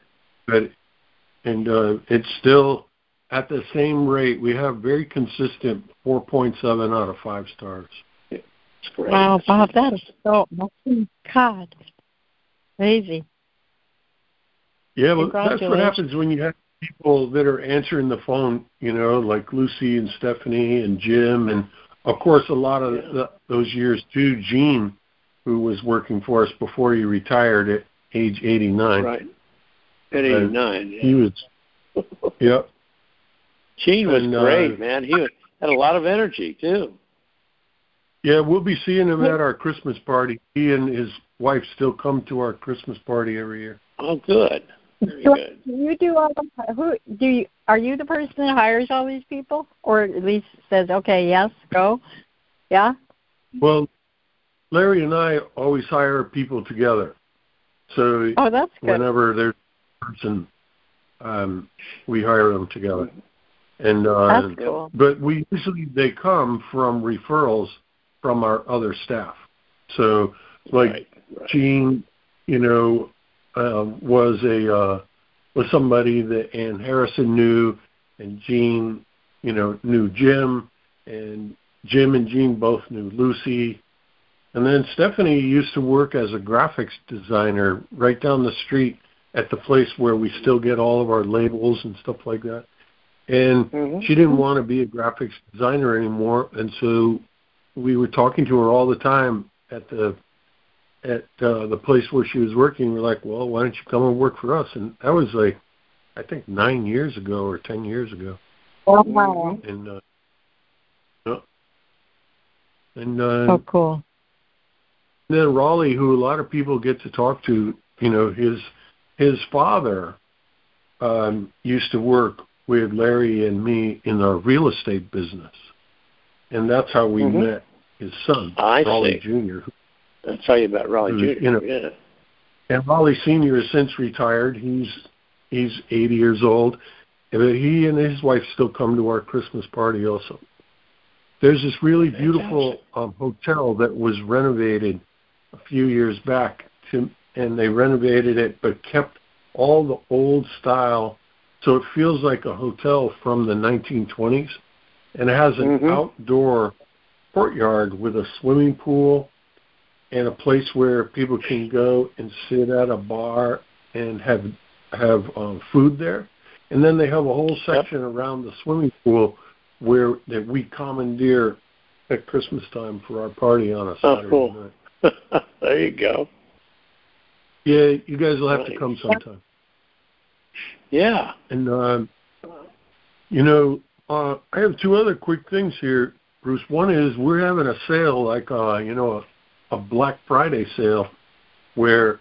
it's still at the same rate. We have very consistent 4.7 out of 5 stars. It's great. Wow, Bob, that is so awesome. God, crazy. Yeah, well, that's what happens when you have people that are answering the phone, like Lucy and Stephanie and Jim, and, of course, a lot of those years, too, Gene, who was working for us before he retired at age 89. Right. At 89, He was, yep. Gene was great, man. He had a lot of energy, too. Yeah, we'll be seeing him at our Christmas party. He and his wife still come to our Christmas party every year. Oh, good. Very good. You do all are you the person that hires all these people, or at least says, "Okay, yes, go"? Yeah. Well, Larry and I always hire people together. So that's good. Whenever there's a person, we hire them together. And that's cool. But they come from referrals from our other staff. So Gene, was somebody that Ann Harrison knew, and Gene, knew Jim, and Jim and Gene both knew Lucy. And then Stephanie used to work as a graphics designer right down the street at the place where we still get all of our labels and stuff like that. And she didn't want to be a graphics designer anymore, and so we were talking to her all the time at the place where she was working. We're like, well, why don't you come and work for us? And that was I think 9 years ago or 10 years ago. Wow. And so cool. And then Raleigh, who a lot of people get to talk to, his father used to work with Larry and me in our real estate business. And that's how we met his son, Raleigh Jr. I'll tell you about Raleigh Jr. And Raleigh Sr. has since retired. He's 80 years old. But he and his wife still come to our Christmas party also. There's this really beautiful hotel that was renovated a few years back, and they renovated it but kept all the old style, so it feels like a hotel from the 1920s. And it has an outdoor courtyard with a swimming pool and a place where people can go and sit at a bar and have food there. And then they have a whole section around the swimming pool that we commandeer at Christmas time for our party on a Saturday night. There you go. Yeah, you guys will have to come sometime. Yeah. And, I have 2 other quick things here, Bruce. One is we're having a sale, like, a Black Friday sale, where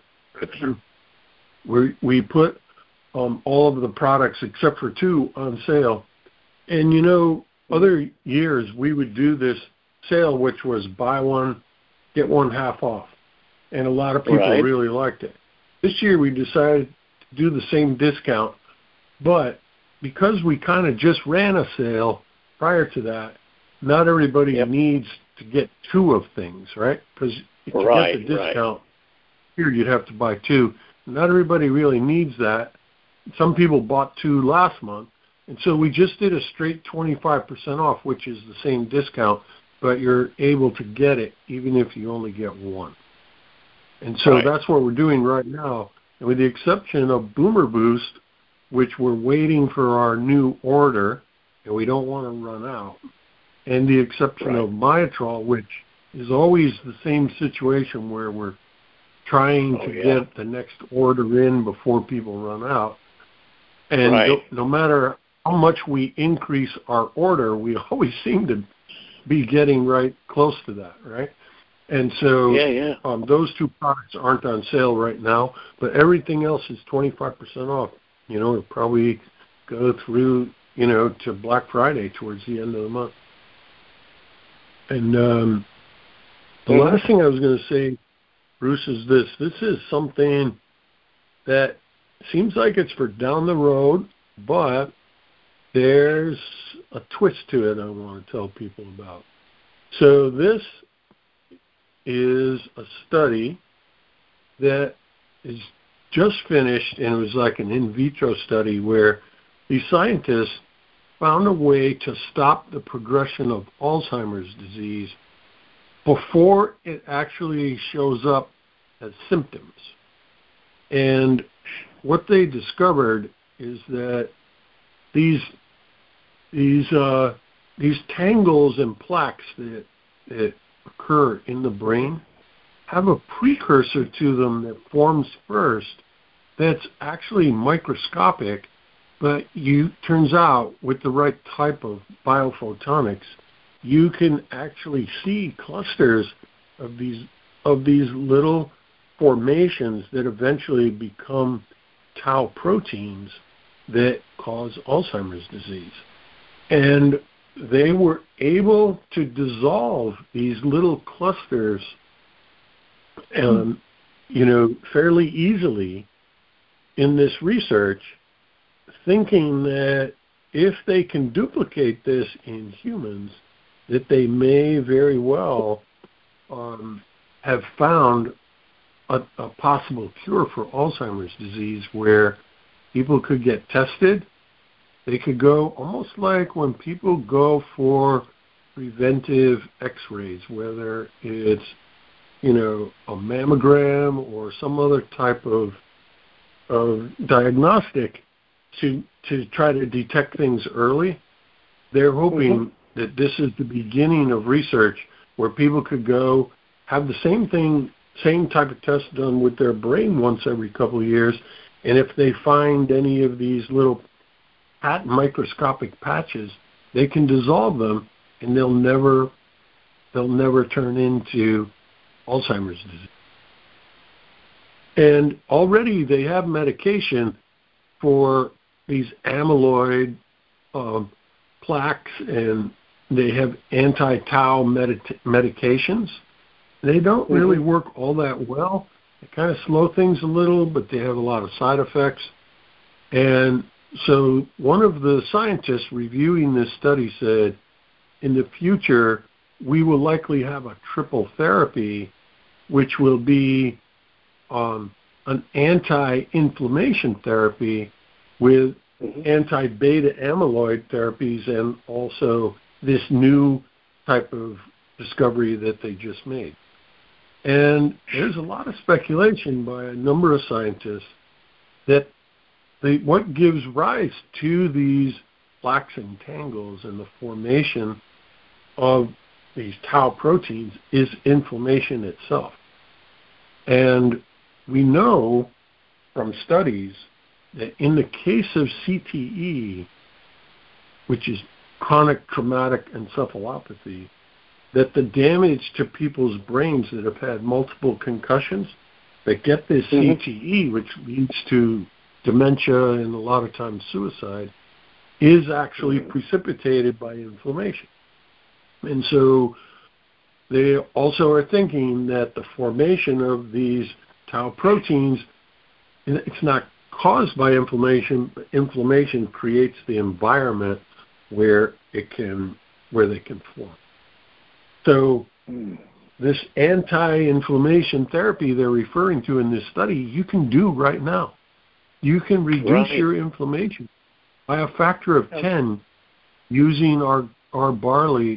we put all of the products except for 2 on sale. And, other years we would do this sale, which was buy one, get one half off. And a lot of people really liked it. This year we decided to do the same discount, but because we kind of just ran a sale prior to that, not everybody needs to get 2 of things, right? Because if you get the discount, here you'd have to buy 2. Not everybody really needs that. Some people bought 2 last month, and so we just did a straight 25% off, which is the same discount, but you're able to get it even if you only get one. And so that's what we're doing right now. And with the exception of Boomer Boost, which we're waiting for our new order, and we don't want to run out, and the exception of Myotrol, which is always the same situation where we're trying to get the next order in before people run out. And no matter how much we increase our order, we always seem to be getting right close to that, right? And so those two products aren't on sale right now, but everything else is 25% off. It'll probably go through, to Black Friday towards the end of the month. And the last thing I was going to say, Bruce, is this. This is something that seems like it's for down the road, but there's a twist to it I want to tell people about. So this is a study that is just finished, and it was like an in vitro study where these scientists found a way to stop the progression of Alzheimer's disease before it actually shows up as symptoms. And what they discovered is that these tangles and plaques that occur in the brain have a precursor to them that forms first that's actually microscopic, but turns out with the right type of biophotonics, you can actually see clusters of these little formations that eventually become tau proteins that cause Alzheimer's disease. And they were able to dissolve these little clusters, fairly easily in this research, thinking that if they can duplicate this in humans, that they may very well have found a possible cure for Alzheimer's disease where people could get tested. They could go almost like when people go for preventive x-rays, whether it's, a mammogram or some other type of diagnostic to try to detect things early. They're hoping that this is the beginning of research where people could go have the same type of test done with their brain once every couple of years, and if they find any of these little microscopic patches, they can dissolve them, and they'll never turn into Alzheimer's disease. And already they have medication for these amyloid plaques, and they have anti-tau medications. They don't really work all that well. They kind of slow things a little, but they have a lot of side effects. And so one of the scientists reviewing this study said, in the future, we will likely have a triple therapy, which will be an anti-inflammation therapy with anti-beta amyloid therapies and also this new type of discovery that they just made. And there's a lot of speculation by a number of scientists that what gives rise to these plaques and tangles and the formation of these tau proteins is inflammation itself. And we know from studies that in the case of CTE, which is chronic traumatic encephalopathy, that the damage to people's brains that have had multiple concussions, that get this CTE, which leads to dementia and a lot of times suicide, is actually precipitated by inflammation. And so they also are thinking that the formation of these tau proteins, it's not caused by inflammation, but inflammation creates the environment where they can form. So this anti-inflammation therapy they're referring to in this study, you can do right now. You can reduce your inflammation by a factor of 10 using our barley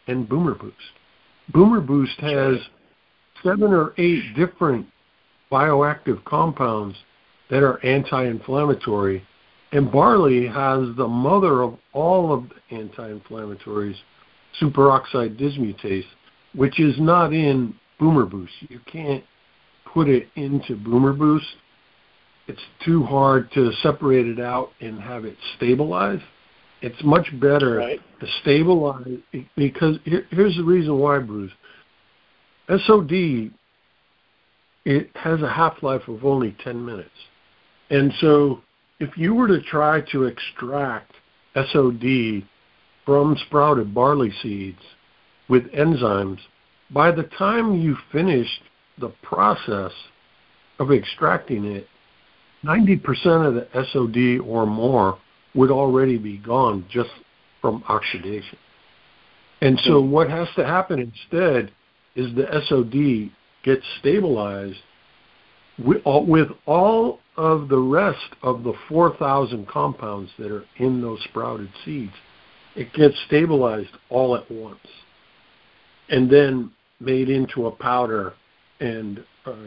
and Boomer Boost. Boomer Boost has 7 or 8 different bioactive compounds that are anti-inflammatory, and barley has the mother of all of the anti-inflammatories, superoxide dismutase, which is not in Boomer Boost. You can't put it into Boomer Boost. It's too hard to separate it out and have it stabilize. It's much better to stabilize, because here's the reason why, Bruce. SOD, it has a half-life of only 10 minutes. And so if you were to try to extract SOD from sprouted barley seeds with enzymes, by the time you finished the process of extracting it, 90% of the SOD or more would already be gone just from oxidation. And so what has to happen instead is the SOD gets stabilized with all of the rest of the 4,000 compounds that are in those sprouted seeds. It gets stabilized all at once and then made into a powder and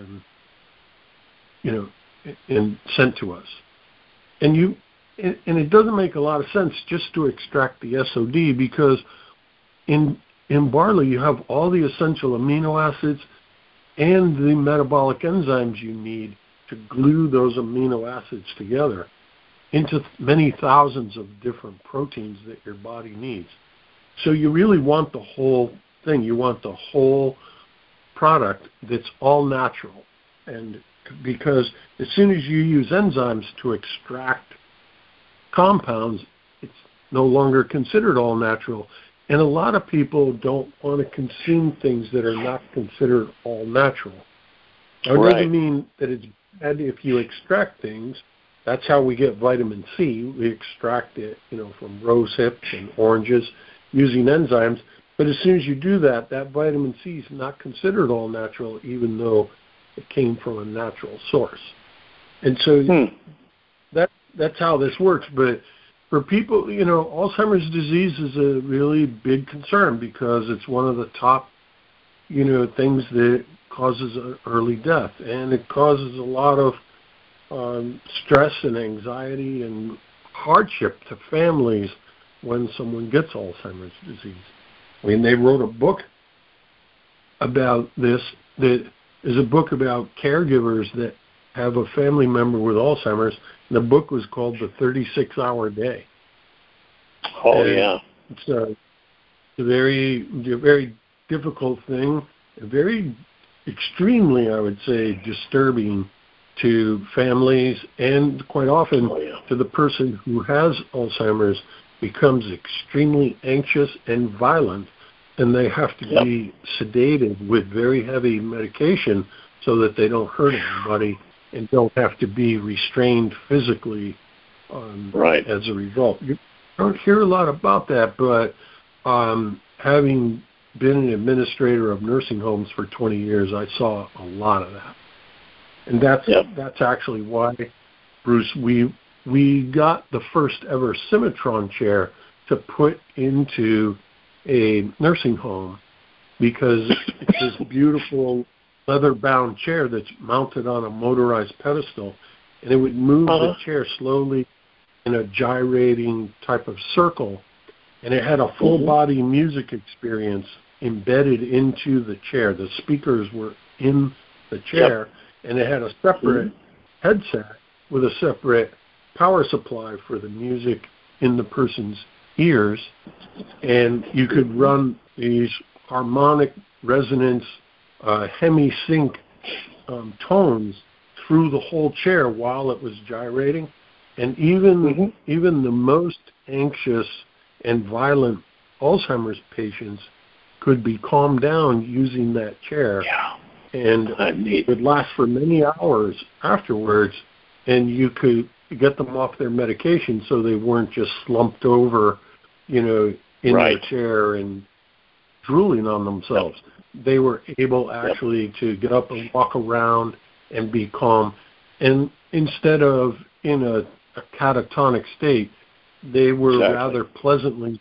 and sent to us. And it doesn't make a lot of sense just to extract the SOD, because in barley you have all the essential amino acids and the metabolic enzymes you need to glue those amino acids together into many thousands of different proteins that your body needs. So you really want the whole thing. You want the whole product that's all natural. And because as soon as you use enzymes to extract compounds, it's no longer considered all natural. And a lot of people don't want to consume things that are not considered all natural. Now, it doesn't mean that it's bad if you extract things. That's how we get vitamin C. We extract it, from rose hips and oranges using enzymes. But as soon as you do that, that vitamin C is not considered all natural, even though it came from a natural source. And so that's how this works. But for people, Alzheimer's disease is a really big concern, because it's one of the top, things that causes early death. And it causes a lot of stress and anxiety and hardship to families when someone gets Alzheimer's disease. I mean, they wrote a book about this that is a book about caregivers that have a family member with Alzheimer's. And the book was called The 36-Hour Day. Oh, and yeah. It's a very difficult thing, very extremely, I would say, disturbing to families, and quite often to the person who has Alzheimer's becomes extremely anxious and violent, and they have to be sedated with very heavy medication so that they don't hurt anybody and don't have to be restrained physically as a result. You don't hear a lot about that, but having been an administrator of nursing homes for 20 years, I saw a lot of that. And that's actually why, Bruce, we got the first ever Cimatron chair to put into a nursing home, because it's this beautiful leather-bound chair that's mounted on a motorized pedestal, and it would move the chair slowly in a gyrating type of circle, and it had a full-body music experience embedded into the chair. The speakers were in the chair, and it had a separate headset with a separate power supply for the music in the person's ears, and you could run these harmonic resonance hemi-sync tones through the whole chair while it was gyrating. And even the most anxious and violent Alzheimer's patients could be calmed down using that chair. And it would last for many hours afterwards, and you could get them off their medication so they weren't just slumped over, in their chair and drooling on themselves. They were able actually to get up and walk around and be calm. And instead of in a catatonic state, they were rather pleasantly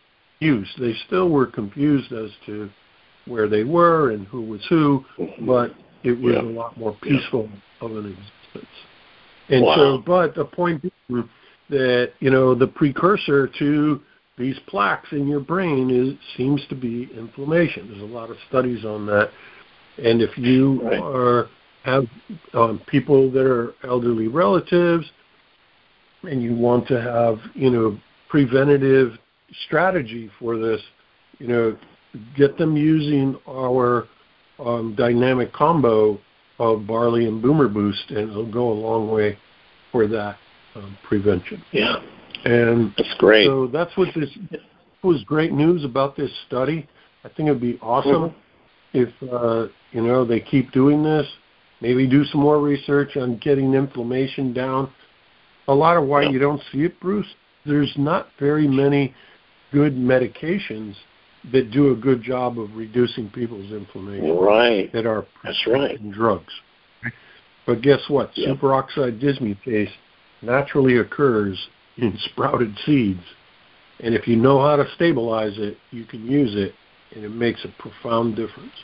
use. They still were confused as to where they were and who was who, but it was a lot more peaceful of an existence. And so, but the point being that, the precursor to these plaques in your brain seems to be inflammation. There's a lot of studies on that. And if you have people that are elderly relatives and you want to have, preventative strategy for this, get them using our dynamic combo of barley and Boomer Boost, and it'll go a long way for that prevention. Yeah. And that's great. So that's what this was great news about this study. I think it'd be awesome if, they keep doing this, maybe do some more research on getting inflammation down. A lot of why you don't see it, Bruce, there's not very many good medications that do a good job of reducing people's inflammation. Right. That are prescription drugs. But guess what? Superoxide dismutase naturally occurs in sprouted seeds. And if you know how to stabilize it, you can use it, and it makes a profound difference.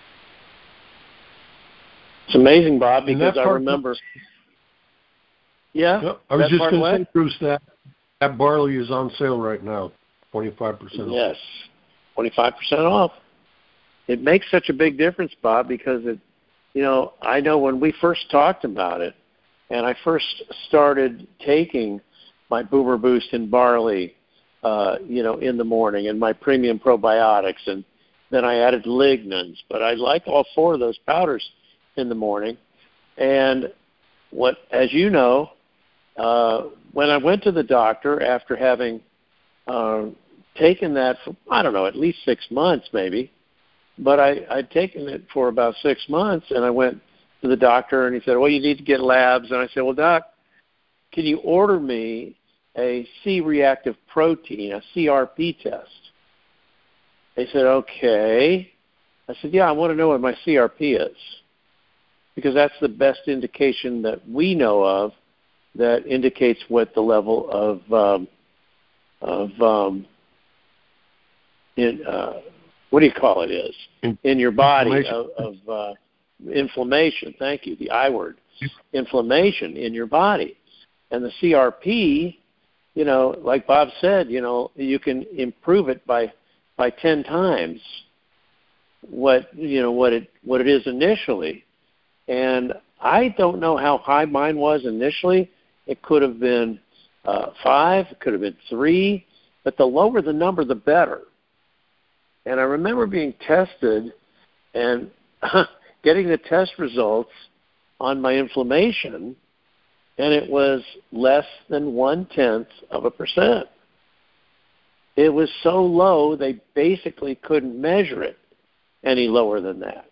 It's amazing, Bob, because I remember. I was just going to say, Bruce, that barley is on sale right now, 25% off. Yes, 25% off. It makes such a big difference, Bob, because I know when we first talked about it, and I first started taking my Boomer Boost and barley, in the morning, and my premium probiotics, and then I added lignans. But I like all four of those powders in the morning. And as you know, when I went to the doctor after having taken that for, I don't know, at least 6 months maybe, but I'd taken it for about 6 months, and I went to the doctor, and he said, well, you need to get labs. And I said, well, Doc, can you order me a C-reactive protein, a CRP test? They said, okay. I said, yeah, I want to know what my CRP is, because that's the best indication that we know of that indicates what the level of what do you call it is in your body of inflammation. Thank you, the I word, inflammation in your body. And the CRP, like Bob said, you can improve it by 10 times what it is initially. And I don't know how high mine was initially. It could have been 5, it could have been 3, but the lower the number, the better. And I remember being tested and getting the test results on my inflammation, and it was less than 0.1%. It was so low they basically couldn't measure it any lower than that.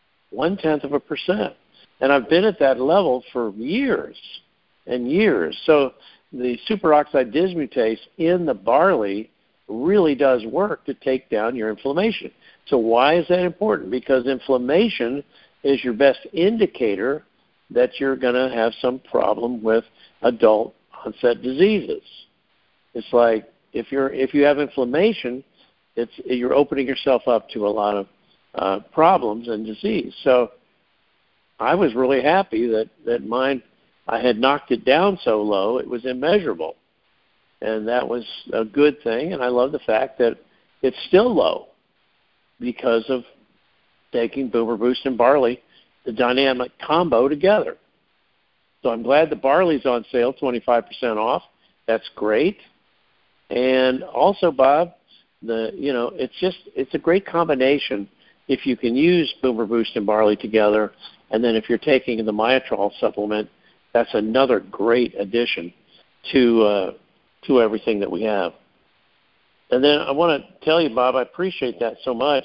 0.1%. And I've been at that level for years and years. So the superoxide dismutase in the barley really does work to take down your inflammation. So why is that important? Because inflammation is your best indicator that you're going to have some problem with adult onset diseases. It's like if you have inflammation, you're opening yourself up to a lot of problems and disease. So I was really happy that mine, I had knocked it down so low it was immeasurable. And that was a good thing, and I love the fact that it's still low because of taking Boomer Boost and barley, the dynamic combo together. So I'm glad the barley's on sale, 25% off. That's great. And also, Bob, it's a great combination if you can use Boomer Boost and barley together, and then if you're taking the Myotrol supplement, that's another great addition to everything that we have. And then I want to tell you, Bob, I appreciate that so much.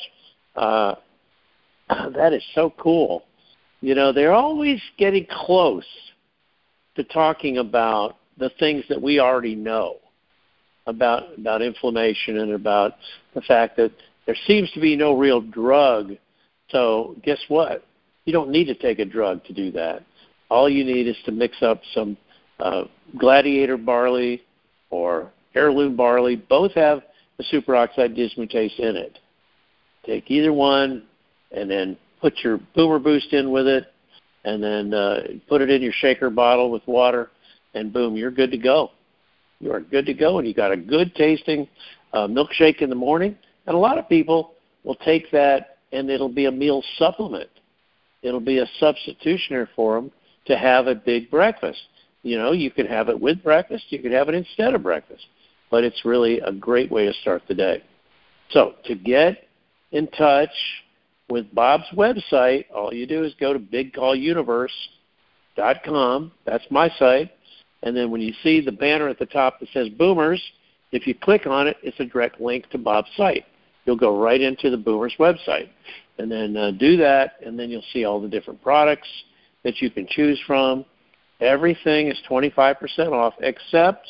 That is so cool. They're always getting close to talking about the things that we already know about inflammation and about the fact that there seems to be no real drug. So guess what? You don't need to take a drug to do that. All you need is to mix up some Gladiator barley or heirloom barley. Both have the superoxide dismutase in it. Take either one and then put your Boomer Boost in with it, and then put it in your shaker bottle with water, and boom, you're good to go. You are good to go, and you got a good tasting milkshake in the morning. And a lot of people will take that, and it'll be a meal supplement. It'll be a substitutionary for them to have a big breakfast. You know, you can have it with breakfast. You can have it instead of breakfast. But it's really a great way to start the day. So to get in touch with Bob's website, all you do is go to bigcalluniverse.com. That's my site. And then when you see the banner at the top that says Boomers, if you click on it, it's a direct link to Bob's site. You'll go right into the Boomers website. And then do that, and then you'll see all the different products that you can choose from. Everything is 25% off except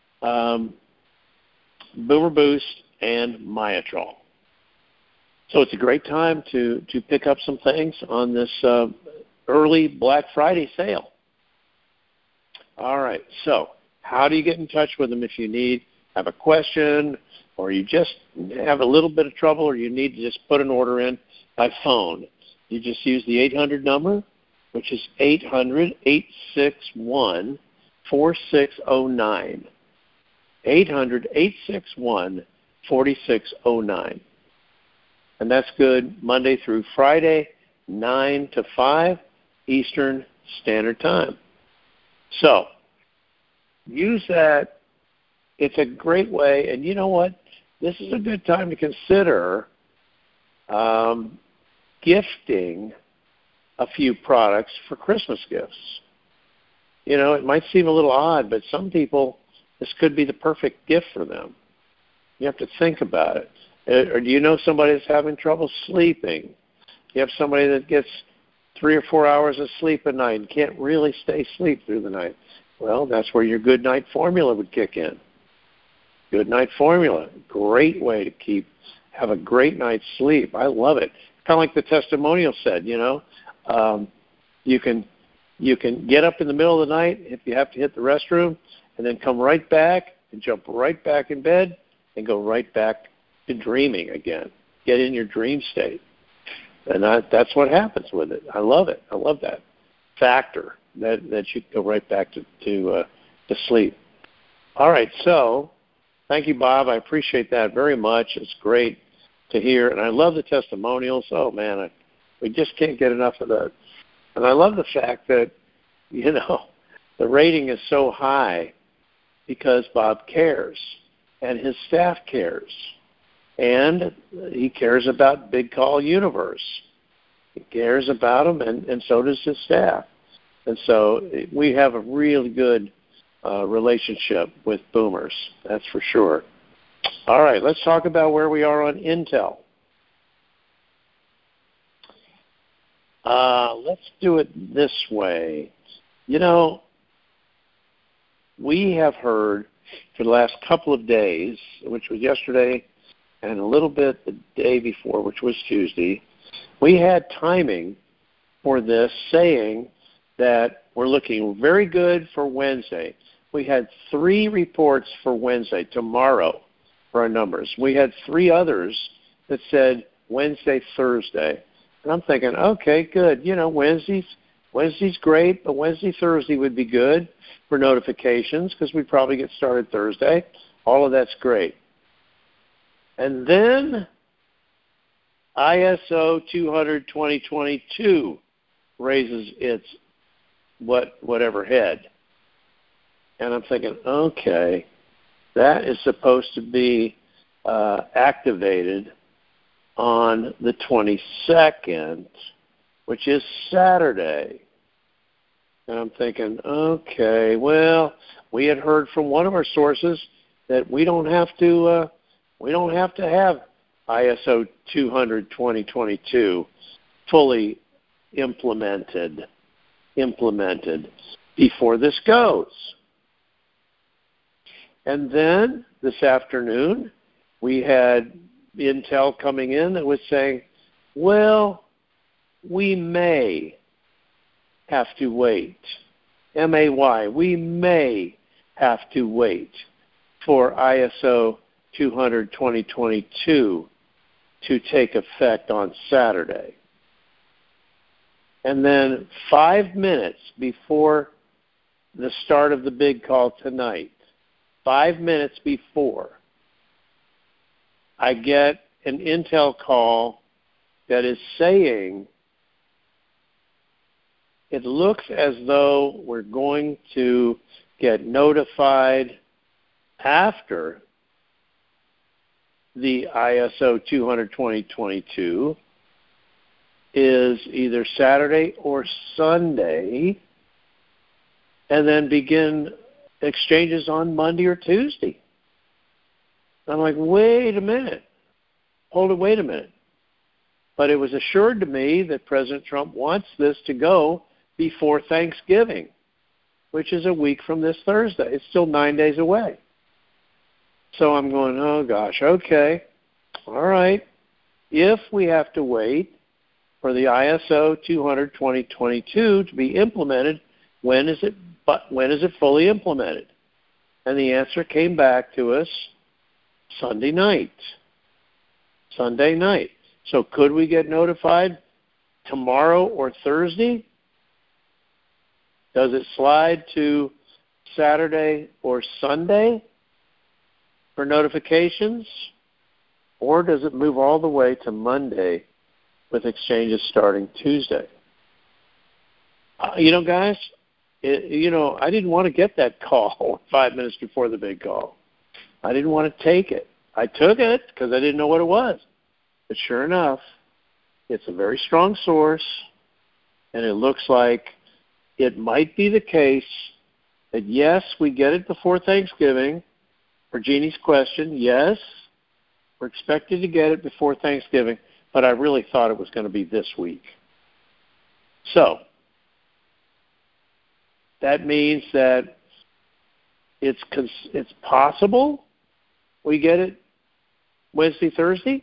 Boomer Boost and Myotrol. So it's a great time to pick up some things on this early Black Friday sale. All right, so how do you get in touch with them if you have a question, or you just have a little bit of trouble, or you need to just put an order in by phone? You just use the 800 number, which is 800-861-4609. 800-861-4609. And that's good Monday through Friday, 9 to 5 Eastern Standard Time. So use that. It's a great way. And you know what? This is a good time to consider gifting a few products for Christmas gifts. You know, it might seem a little odd, but some people, this could be the perfect gift for them. You have to think about it. Or do you know somebody that's having trouble sleeping? You have somebody that gets 3 or 4 hours of sleep a night and can't really stay asleep through the night. Well, that's where your Good Night Formula would kick in. Good Night Formula, great way to have a great night's sleep. I love it. Kind of like the testimonial said, you know, you can get up in the middle of the night if you have to hit the restroom, and then come right back and jump right back in bed and go right back to dreaming again. Get in your dream state. And that's what happens with it. I love it. I love that factor that you go right back to sleep. All right, so thank you, Bob. I appreciate that very much. It's great to hear, and I love the testimonials. Oh man, we just can't get enough of that. And I love the fact that, you know, the rating is so high because Bob cares, and his staff cares. And he cares about Big Call Universe. He cares about them, and so does his staff. And so we have a really good relationship with Boomers, that's for sure. All right, let's talk about where we are on Intel. Let's do it this way. You know, we have heard for the last couple of days, which was yesterday and a little bit the day before, which was Tuesday, we had timing for this saying that we're looking very good for Wednesday. We had 3 reports for Wednesday, tomorrow, for our numbers. We had 3 others that said Wednesday, Thursday. And I'm thinking, okay, good. You know, Wednesday's great, but Wednesday, Thursday would be good for notifications because we'd probably get started Thursday. All of that's great. And then ISO 200-2022 raises its whatever head. And I'm thinking, okay, that is supposed to be activated on the 22nd, which is Saturday. And I'm thinking, okay, well, we had heard from one of our sources that we don't have to have ISO 200-2022 fully implemented before this goes. And then this afternoon, we had Intel coming in that was saying, well, we may have to wait. M-A-Y, we may have to wait for ISO 200-2022 to take effect on Saturday. And then 5 minutes before the start of the big call tonight, 5 minutes before, I get an intel call that is saying it looks as though we're going to get notified after the ISO 200-2022 is either Saturday or Sunday, and then begin exchanges on Monday or Tuesday. I'm like, wait a minute. Wait a minute. But it was assured to me that President Trump wants this to go before Thanksgiving, which is a week from this Thursday. It's still 9 days away. So I'm going, oh gosh, okay, all right. If we have to wait for the ISO 200-2022 to be implemented, when is it fully implemented? And the answer came back to us Sunday night. So could we get notified tomorrow or Thursday? Does it slide to Saturday or Sunday for notifications? Or does it move all the way to Monday with exchanges starting Tuesday? Guys, I didn't want to get that call 5 minutes before the big call. I didn't want to take it. I took it because I didn't know what it was. But sure enough, it's a very strong source, and it looks like it might be the case that, yes, we get it before Thanksgiving. For Jeannie's question, yes, we're expected to get it before Thanksgiving, but I really thought it was going to be this week. So that means that it's possible we get it Wednesday, Thursday,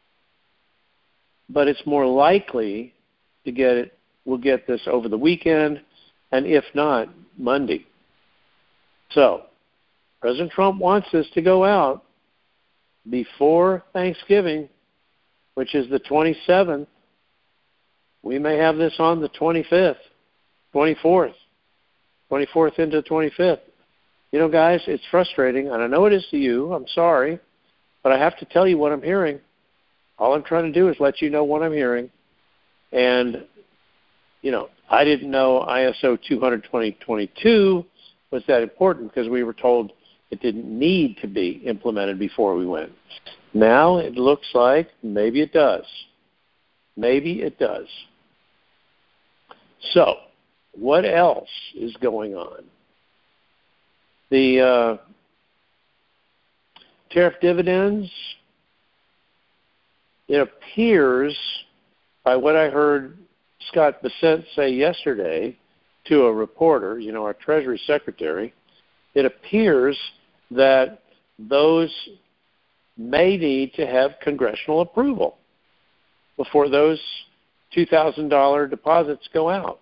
but it's more likely to get it. We'll get this over the weekend, and if not, Monday. So President Trump wants this to go out before Thanksgiving, which is the 27th. We may have this on the 25th, 24th into the 25th. Guys, it's frustrating, and I know it is to you. I'm sorry, but I have to tell you what I'm hearing. All I'm trying to do is let you know what I'm hearing. And, I didn't know ISO 200-2022 was that important because we were told it didn't need to be implemented before we went. Now it looks like maybe it does. So, what else is going on? The tariff dividends, it appears, by what I heard Scott Bessent say yesterday to a reporter, our Treasury Secretary, it appears that those may need to have congressional approval before those $2,000 deposits go out.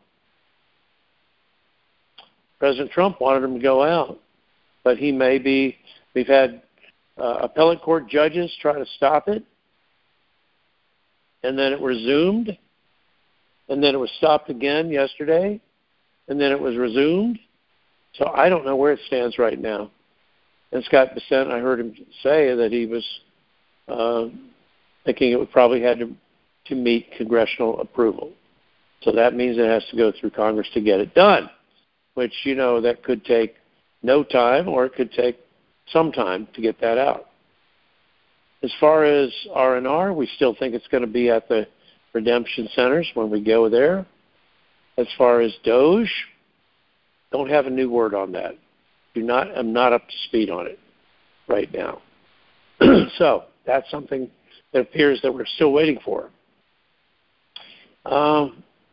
President Trump wanted them to go out, but we've had appellate court judges try to stop it, and then it resumed, and then it was stopped again yesterday, and then it was resumed. So I don't know where it stands right now. And Scott Bessent, I heard him say that he was thinking it would probably had to meet congressional approval. So that means it has to go through Congress to get it done, which, that could take no time or it could take some time to get that out. As far as R&R, we still think it's going to be at the redemption centers when we go there. As far as Doge, don't have a new word on that. I'm not up to speed on it right now. So that's something that appears that we're still waiting for. I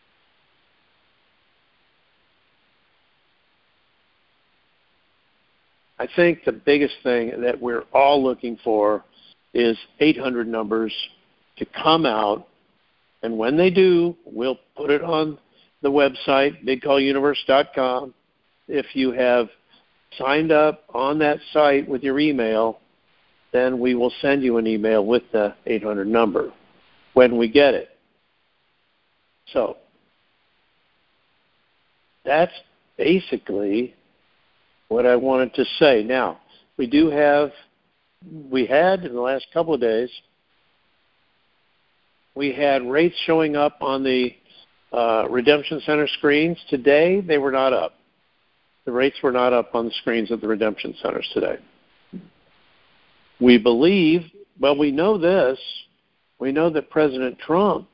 think the biggest thing that we're all looking for is 800 numbers to come out, and when they do, we'll put it on the website, bigcalluniverse.com. If you have signed up on that site with your email, then we will send you an email with the 800 number when we get it. So that's basically what I wanted to say. Now, we had in the last couple of days, we had rates showing up on the Redemption Center screens. Today, they were not up. The rates were not up on the screens at the Redemption Centers today. We believe, well, we know this. We know that President Trump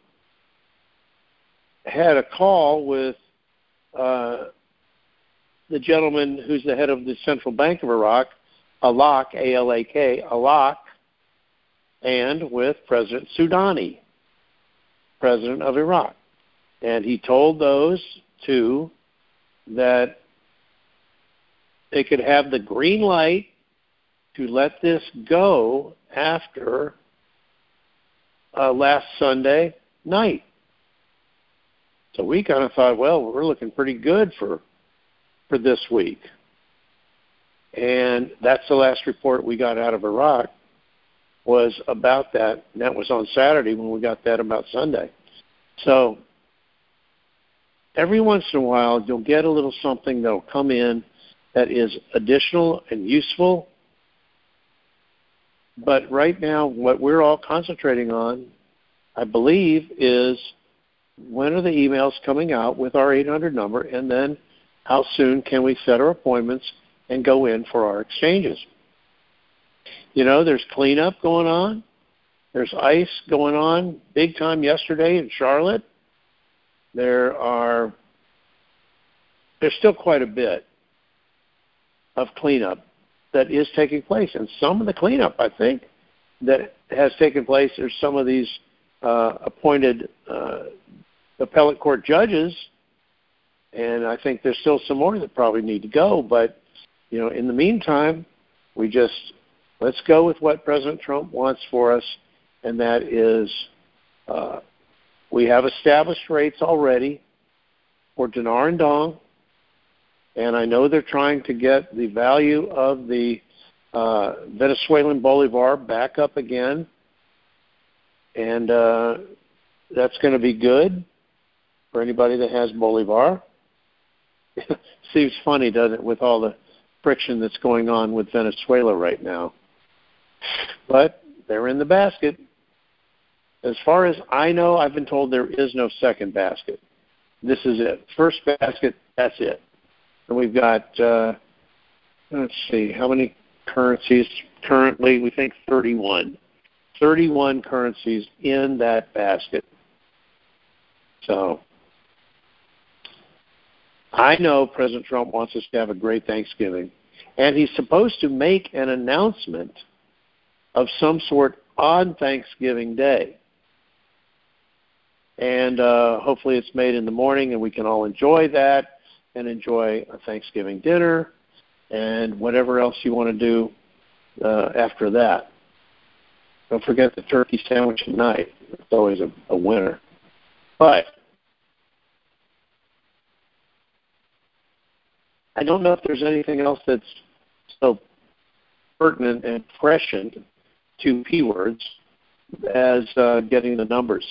had a call with the gentleman who's the head of the Central Bank of Iraq, Alak, A-L-A-K, Alak, and with President Soudani, president of Iraq. And he told those two that they could have the green light to let this go after last Sunday night. So we kind of thought, well, we're looking pretty good for this week. And that's the last report we got out of Iraq was about that. And that was on Saturday when we got that about Sunday. So every once in a while, you'll get a little something that will come in that is additional and useful. But right now, what we're all concentrating on, I believe, is when are the emails coming out with our 800 number, and then how soon can we set our appointments and go in for our exchanges. You know, there's cleanup going on. There's ICE going on big time yesterday in Charlotte. There's still quite a bit of cleanup that is taking place. And some of the cleanup, I think, that has taken place, there's some of these appointed appellate court judges, and I think there's still some more that probably need to go. But, you know, in the meantime, let's go with what President Trump wants for us, and that is we have established rates already for dinar and dong, and I know they're trying to get the value of the Venezuelan bolivar back up again, and that's going to be good for anybody that has bolivar. Seems funny, doesn't it, with all the friction that's going on with Venezuela right now. But they're in the basket. As far as I know, I've been told there is no second basket. This is it. First basket, that's it. And we've got, let's see, how many currencies currently? We think 31. 31 currencies in that basket. So I know President Trump wants us to have a great Thanksgiving, and he's supposed to make an announcement of some sort on Thanksgiving Day. And hopefully it's made in the morning and we can all enjoy that and enjoy a Thanksgiving dinner and whatever else you want to do after that. Don't forget the turkey sandwich at night. It's always a winner. But I don't know if there's anything else that's so pertinent and prescient to P words as getting the numbers.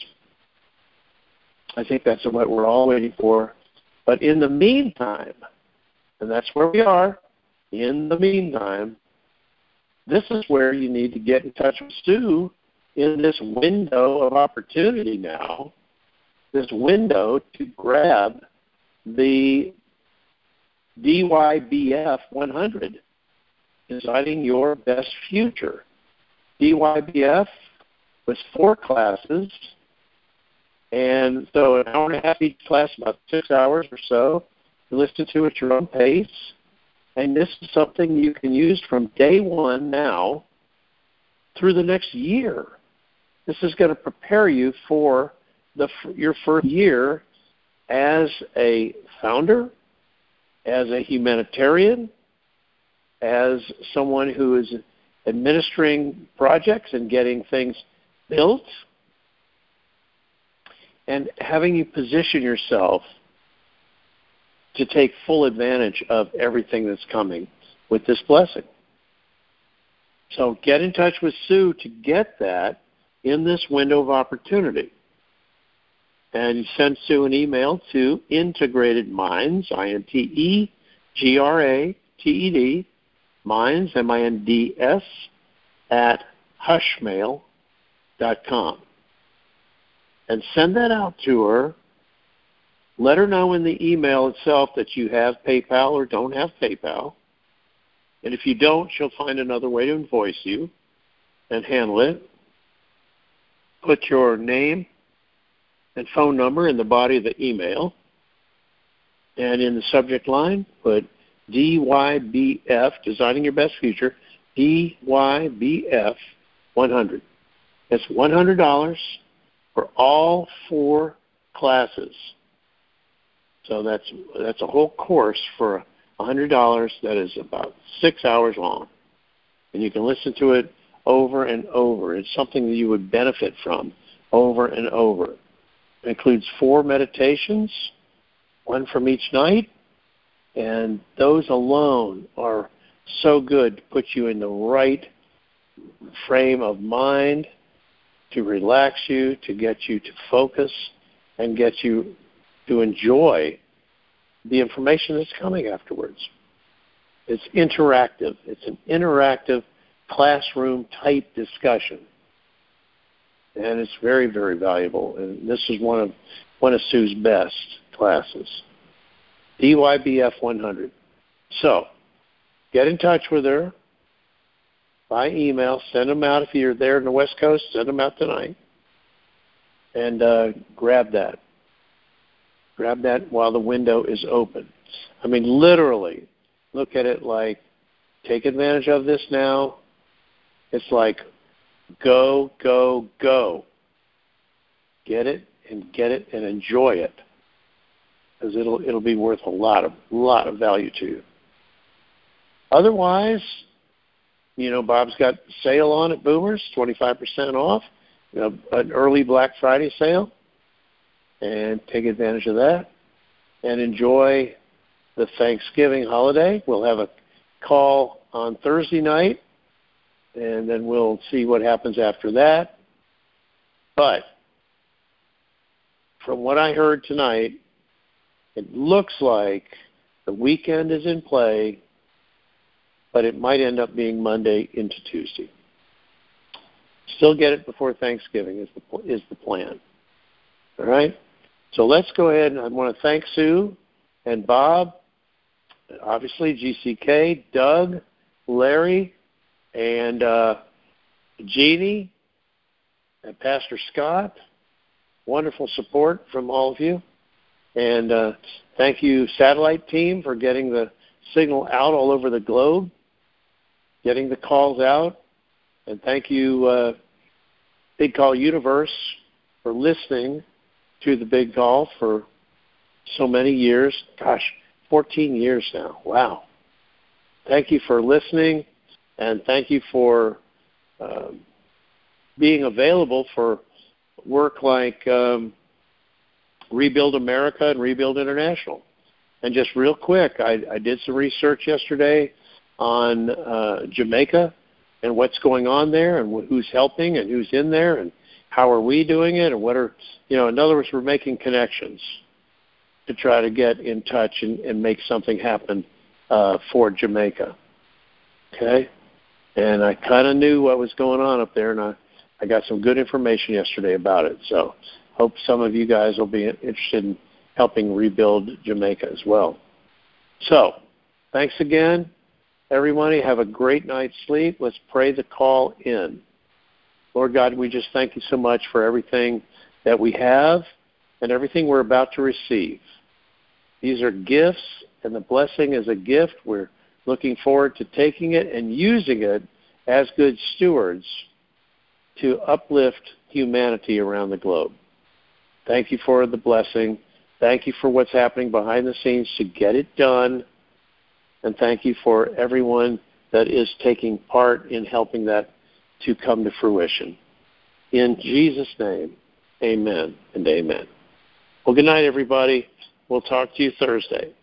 I think that's what we're all waiting for. But in the meantime, and that's where we are, in the meantime, this is where you need to get in touch with Stu in this window of opportunity now, this window to grab the DYBF 100, Designing Your Best Future. DYBF was 4 classes, and so an hour and a half each class, about 6 hours or so. You listen to at your own pace, and this is something you can use from day one now through the next year. This is going to prepare you for your first year as a founder, as a humanitarian, as someone who is administering projects and getting things built, and having you position yourself to take full advantage of everything that's coming with this blessing. So get in touch with Sue to get that in this window of opportunity. And you send Sue an email to Integrated Minds, INTEGRATED, Minds, MINDS, at hushmail.com. And send that out to her. Let her know in the email itself that you have PayPal or don't have PayPal. And if you don't, she'll find another way to invoice you and handle it. Put your name and phone number in the body of the email. And in the subject line, put DYBF, Designing Your Best Future, DYBF 100. That's $100 for all 4 classes. So that's a whole course for $100 that is about 6 hours long. And you can listen to it over and over. It's something that you would benefit from over and over. It includes 4 meditations, 1 from each night, and those alone are so good to put you in the right frame of mind, to relax you, to get you to focus, and get you to enjoy the information that's coming afterwards. It's interactive. It's an interactive classroom-type discussion. And it's very, very valuable. And this is one of Sue's best classes. DYBF 100. So, get in touch with her by email. Send them out. If you're there in the West Coast, send them out tonight. And grab that. Grab that while the window is open. I mean, literally, look at it like, take advantage of this now. It's like, go, go, go. Get it and enjoy it, because it'll be worth a lot of value to you. Otherwise, Bob's got a sale on at Boomers, 25% off, an early Black Friday sale, and take advantage of that and enjoy the Thanksgiving holiday. We'll have a call on Thursday night, and then we'll see what happens after that. But from what I heard tonight, it looks like the weekend is in play, but it might end up being Monday into Tuesday. Still get it before Thanksgiving is the plan. All right? So let's go ahead, and I want to thank Sue and Bob, obviously GCK, Doug, Larry, and Jeannie, and Pastor Scott. Wonderful support from all of you. And thank you, Satellite Team, for getting the signal out all over the globe, getting the calls out. And thank you, Big Call Universe, for listening to the Big Call for so many years. Gosh, 14 years now. Wow. Thank you for listening, and thank you for being available for work like Rebuild America and Rebuild International. And just real quick, I did some research yesterday on Jamaica and what's going on there and who's helping and who's in there and how are we doing it and what are, in other words, we're making connections to try to get in touch and make something happen for Jamaica. Okay? And I kind of knew what was going on up there, and I got some good information yesterday about it. So hope some of you guys will be interested in helping rebuild Jamaica as well. So thanks again, everybody. Have a great night's sleep. Let's pray the call in. Lord God, we just thank you so much for everything that we have and everything we're about to receive. These are gifts, and the blessing is a gift. We're looking forward to taking it and using it as good stewards to uplift humanity around the globe. Thank you for the blessing. Thank you for what's happening behind the scenes to get it done. And thank you for everyone that is taking part in helping that to come to fruition. In Jesus' name, amen and amen. Well, good night, everybody. We'll talk to you Thursday.